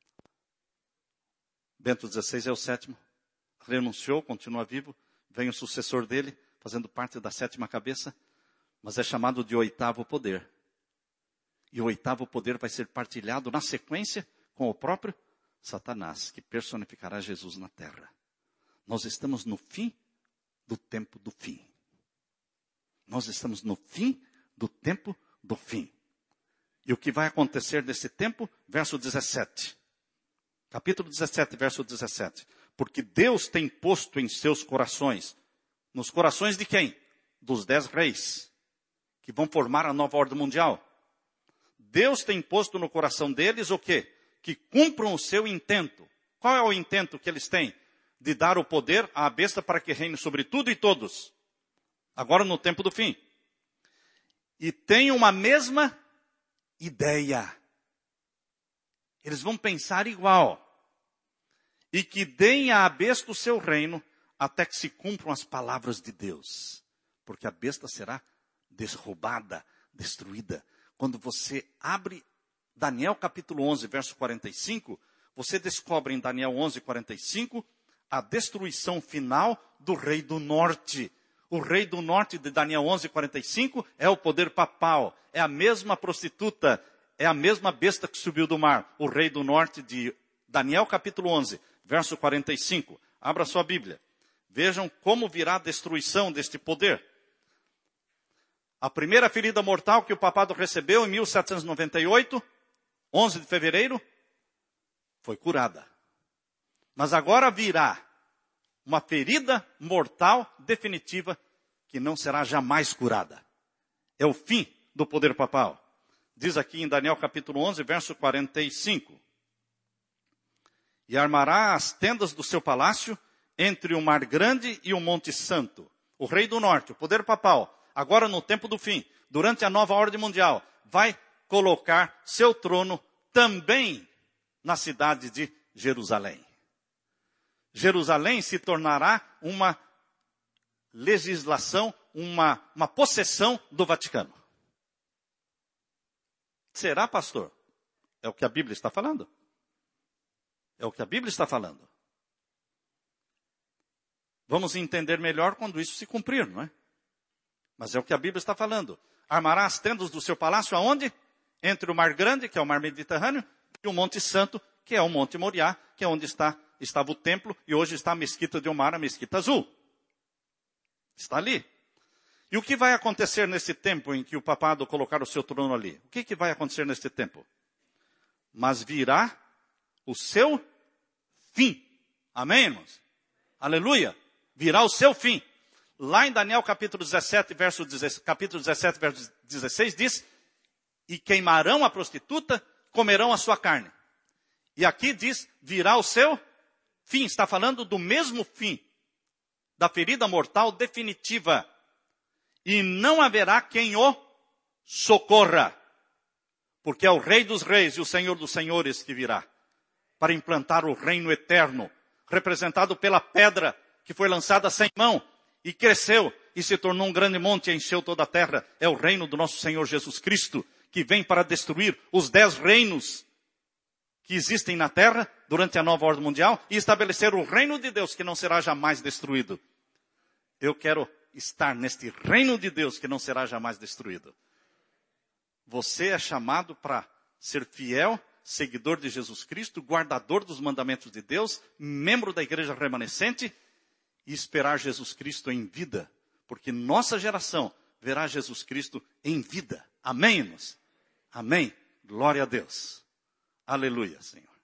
[SPEAKER 1] Bento dezesseis é o sétimo. Renunciou, continua vivo. Vem o sucessor dele, fazendo parte da sétima cabeça, mas é chamado de oitavo poder. E o oitavo poder vai ser partilhado na sequência com o próprio Satanás, que personificará Jesus na terra. Nós estamos no fim do tempo do fim. Nós estamos no fim do tempo do fim. E o que vai acontecer nesse tempo? Verso dezessete. Capítulo dezessete, verso dezessete. Porque Deus tem posto em seus corações. Nos corações de quem? Dos dez reis, que vão formar a nova ordem mundial. Deus tem posto no coração deles o quê? Que cumpram o seu intento. Qual é o intento que eles têm? De dar o poder à besta para que reine sobre tudo e todos. Agora no tempo do fim. E tem uma mesma ideia. Eles vão pensar igual. E que deem à besta o seu reino até que se cumpram as palavras de Deus. Porque a besta será derrubada, destruída. Quando você abre Daniel capítulo onze, verso quarenta e cinco, você descobre em Daniel onze, quarenta e cinco, a destruição final do rei do norte. O rei do norte de Daniel onze, quarenta e cinco é o poder papal. É a mesma prostituta, é a mesma besta que subiu do mar. O rei do norte de Daniel capítulo onze, verso quarenta e cinco. Abra sua Bíblia. Vejam como virá a destruição deste poder. A primeira ferida mortal que o papado recebeu em mil setecentos e noventa e oito, onze de fevereiro, foi curada. Mas agora virá uma ferida mortal definitiva que não será jamais curada. É o fim do poder papal. Diz aqui em Daniel capítulo onze, verso quarenta e cinco. E armará as tendas do seu palácio entre o mar grande e o monte santo. O rei do norte, o poder papal, agora no tempo do fim, durante a nova ordem mundial, vai colocar seu trono também na cidade de Jerusalém. Jerusalém se tornará uma legislação, uma, uma possessão do Vaticano. Será, pastor? É o que a Bíblia está falando. É o que a Bíblia está falando. Vamos entender melhor quando isso se cumprir, não é? Mas é o que a Bíblia está falando. Armará as tendas do seu palácio aonde? Entre o mar grande, que é o mar Mediterrâneo, e o Monte Santo, que é o Monte Moriá, que é onde está, estava o templo, e hoje está a Mesquita de Omar, a Mesquita Azul. Está ali. E o que vai acontecer nesse tempo em que o papado colocar o seu trono ali? O que, que vai acontecer nesse tempo? Mas virá o seu fim. Amém, irmãos? Aleluia. Virá o seu fim. Lá em Daniel capítulo dezessete, verso dezesseis, capítulo dezessete, verso dezesseis, diz: e queimarão a prostituta, comerão a sua carne. E aqui diz, virá o seu fim. Está falando do mesmo fim, da ferida mortal definitiva. E não haverá quem o socorra, porque é o Rei dos Reis e o Senhor dos Senhores que virá, para implantar o reino eterno, representado pela pedra que foi lançada sem mão, e cresceu, e se tornou um grande monte e encheu toda a terra. É o reino do nosso Senhor Jesus Cristo, que vem para destruir os dez reinos que existem na terra durante a nova ordem mundial e estabelecer o reino de Deus que não será jamais destruído. Eu quero estar neste reino de Deus que não será jamais destruído. Você é chamado para ser fiel, seguidor de Jesus Cristo, guardador dos mandamentos de Deus, membro da igreja remanescente e esperar Jesus Cristo em vida, porque nossa geração verá Jesus Cristo em vida. Amém, irmãos? Amém. Glória a Deus. Aleluia, Senhor.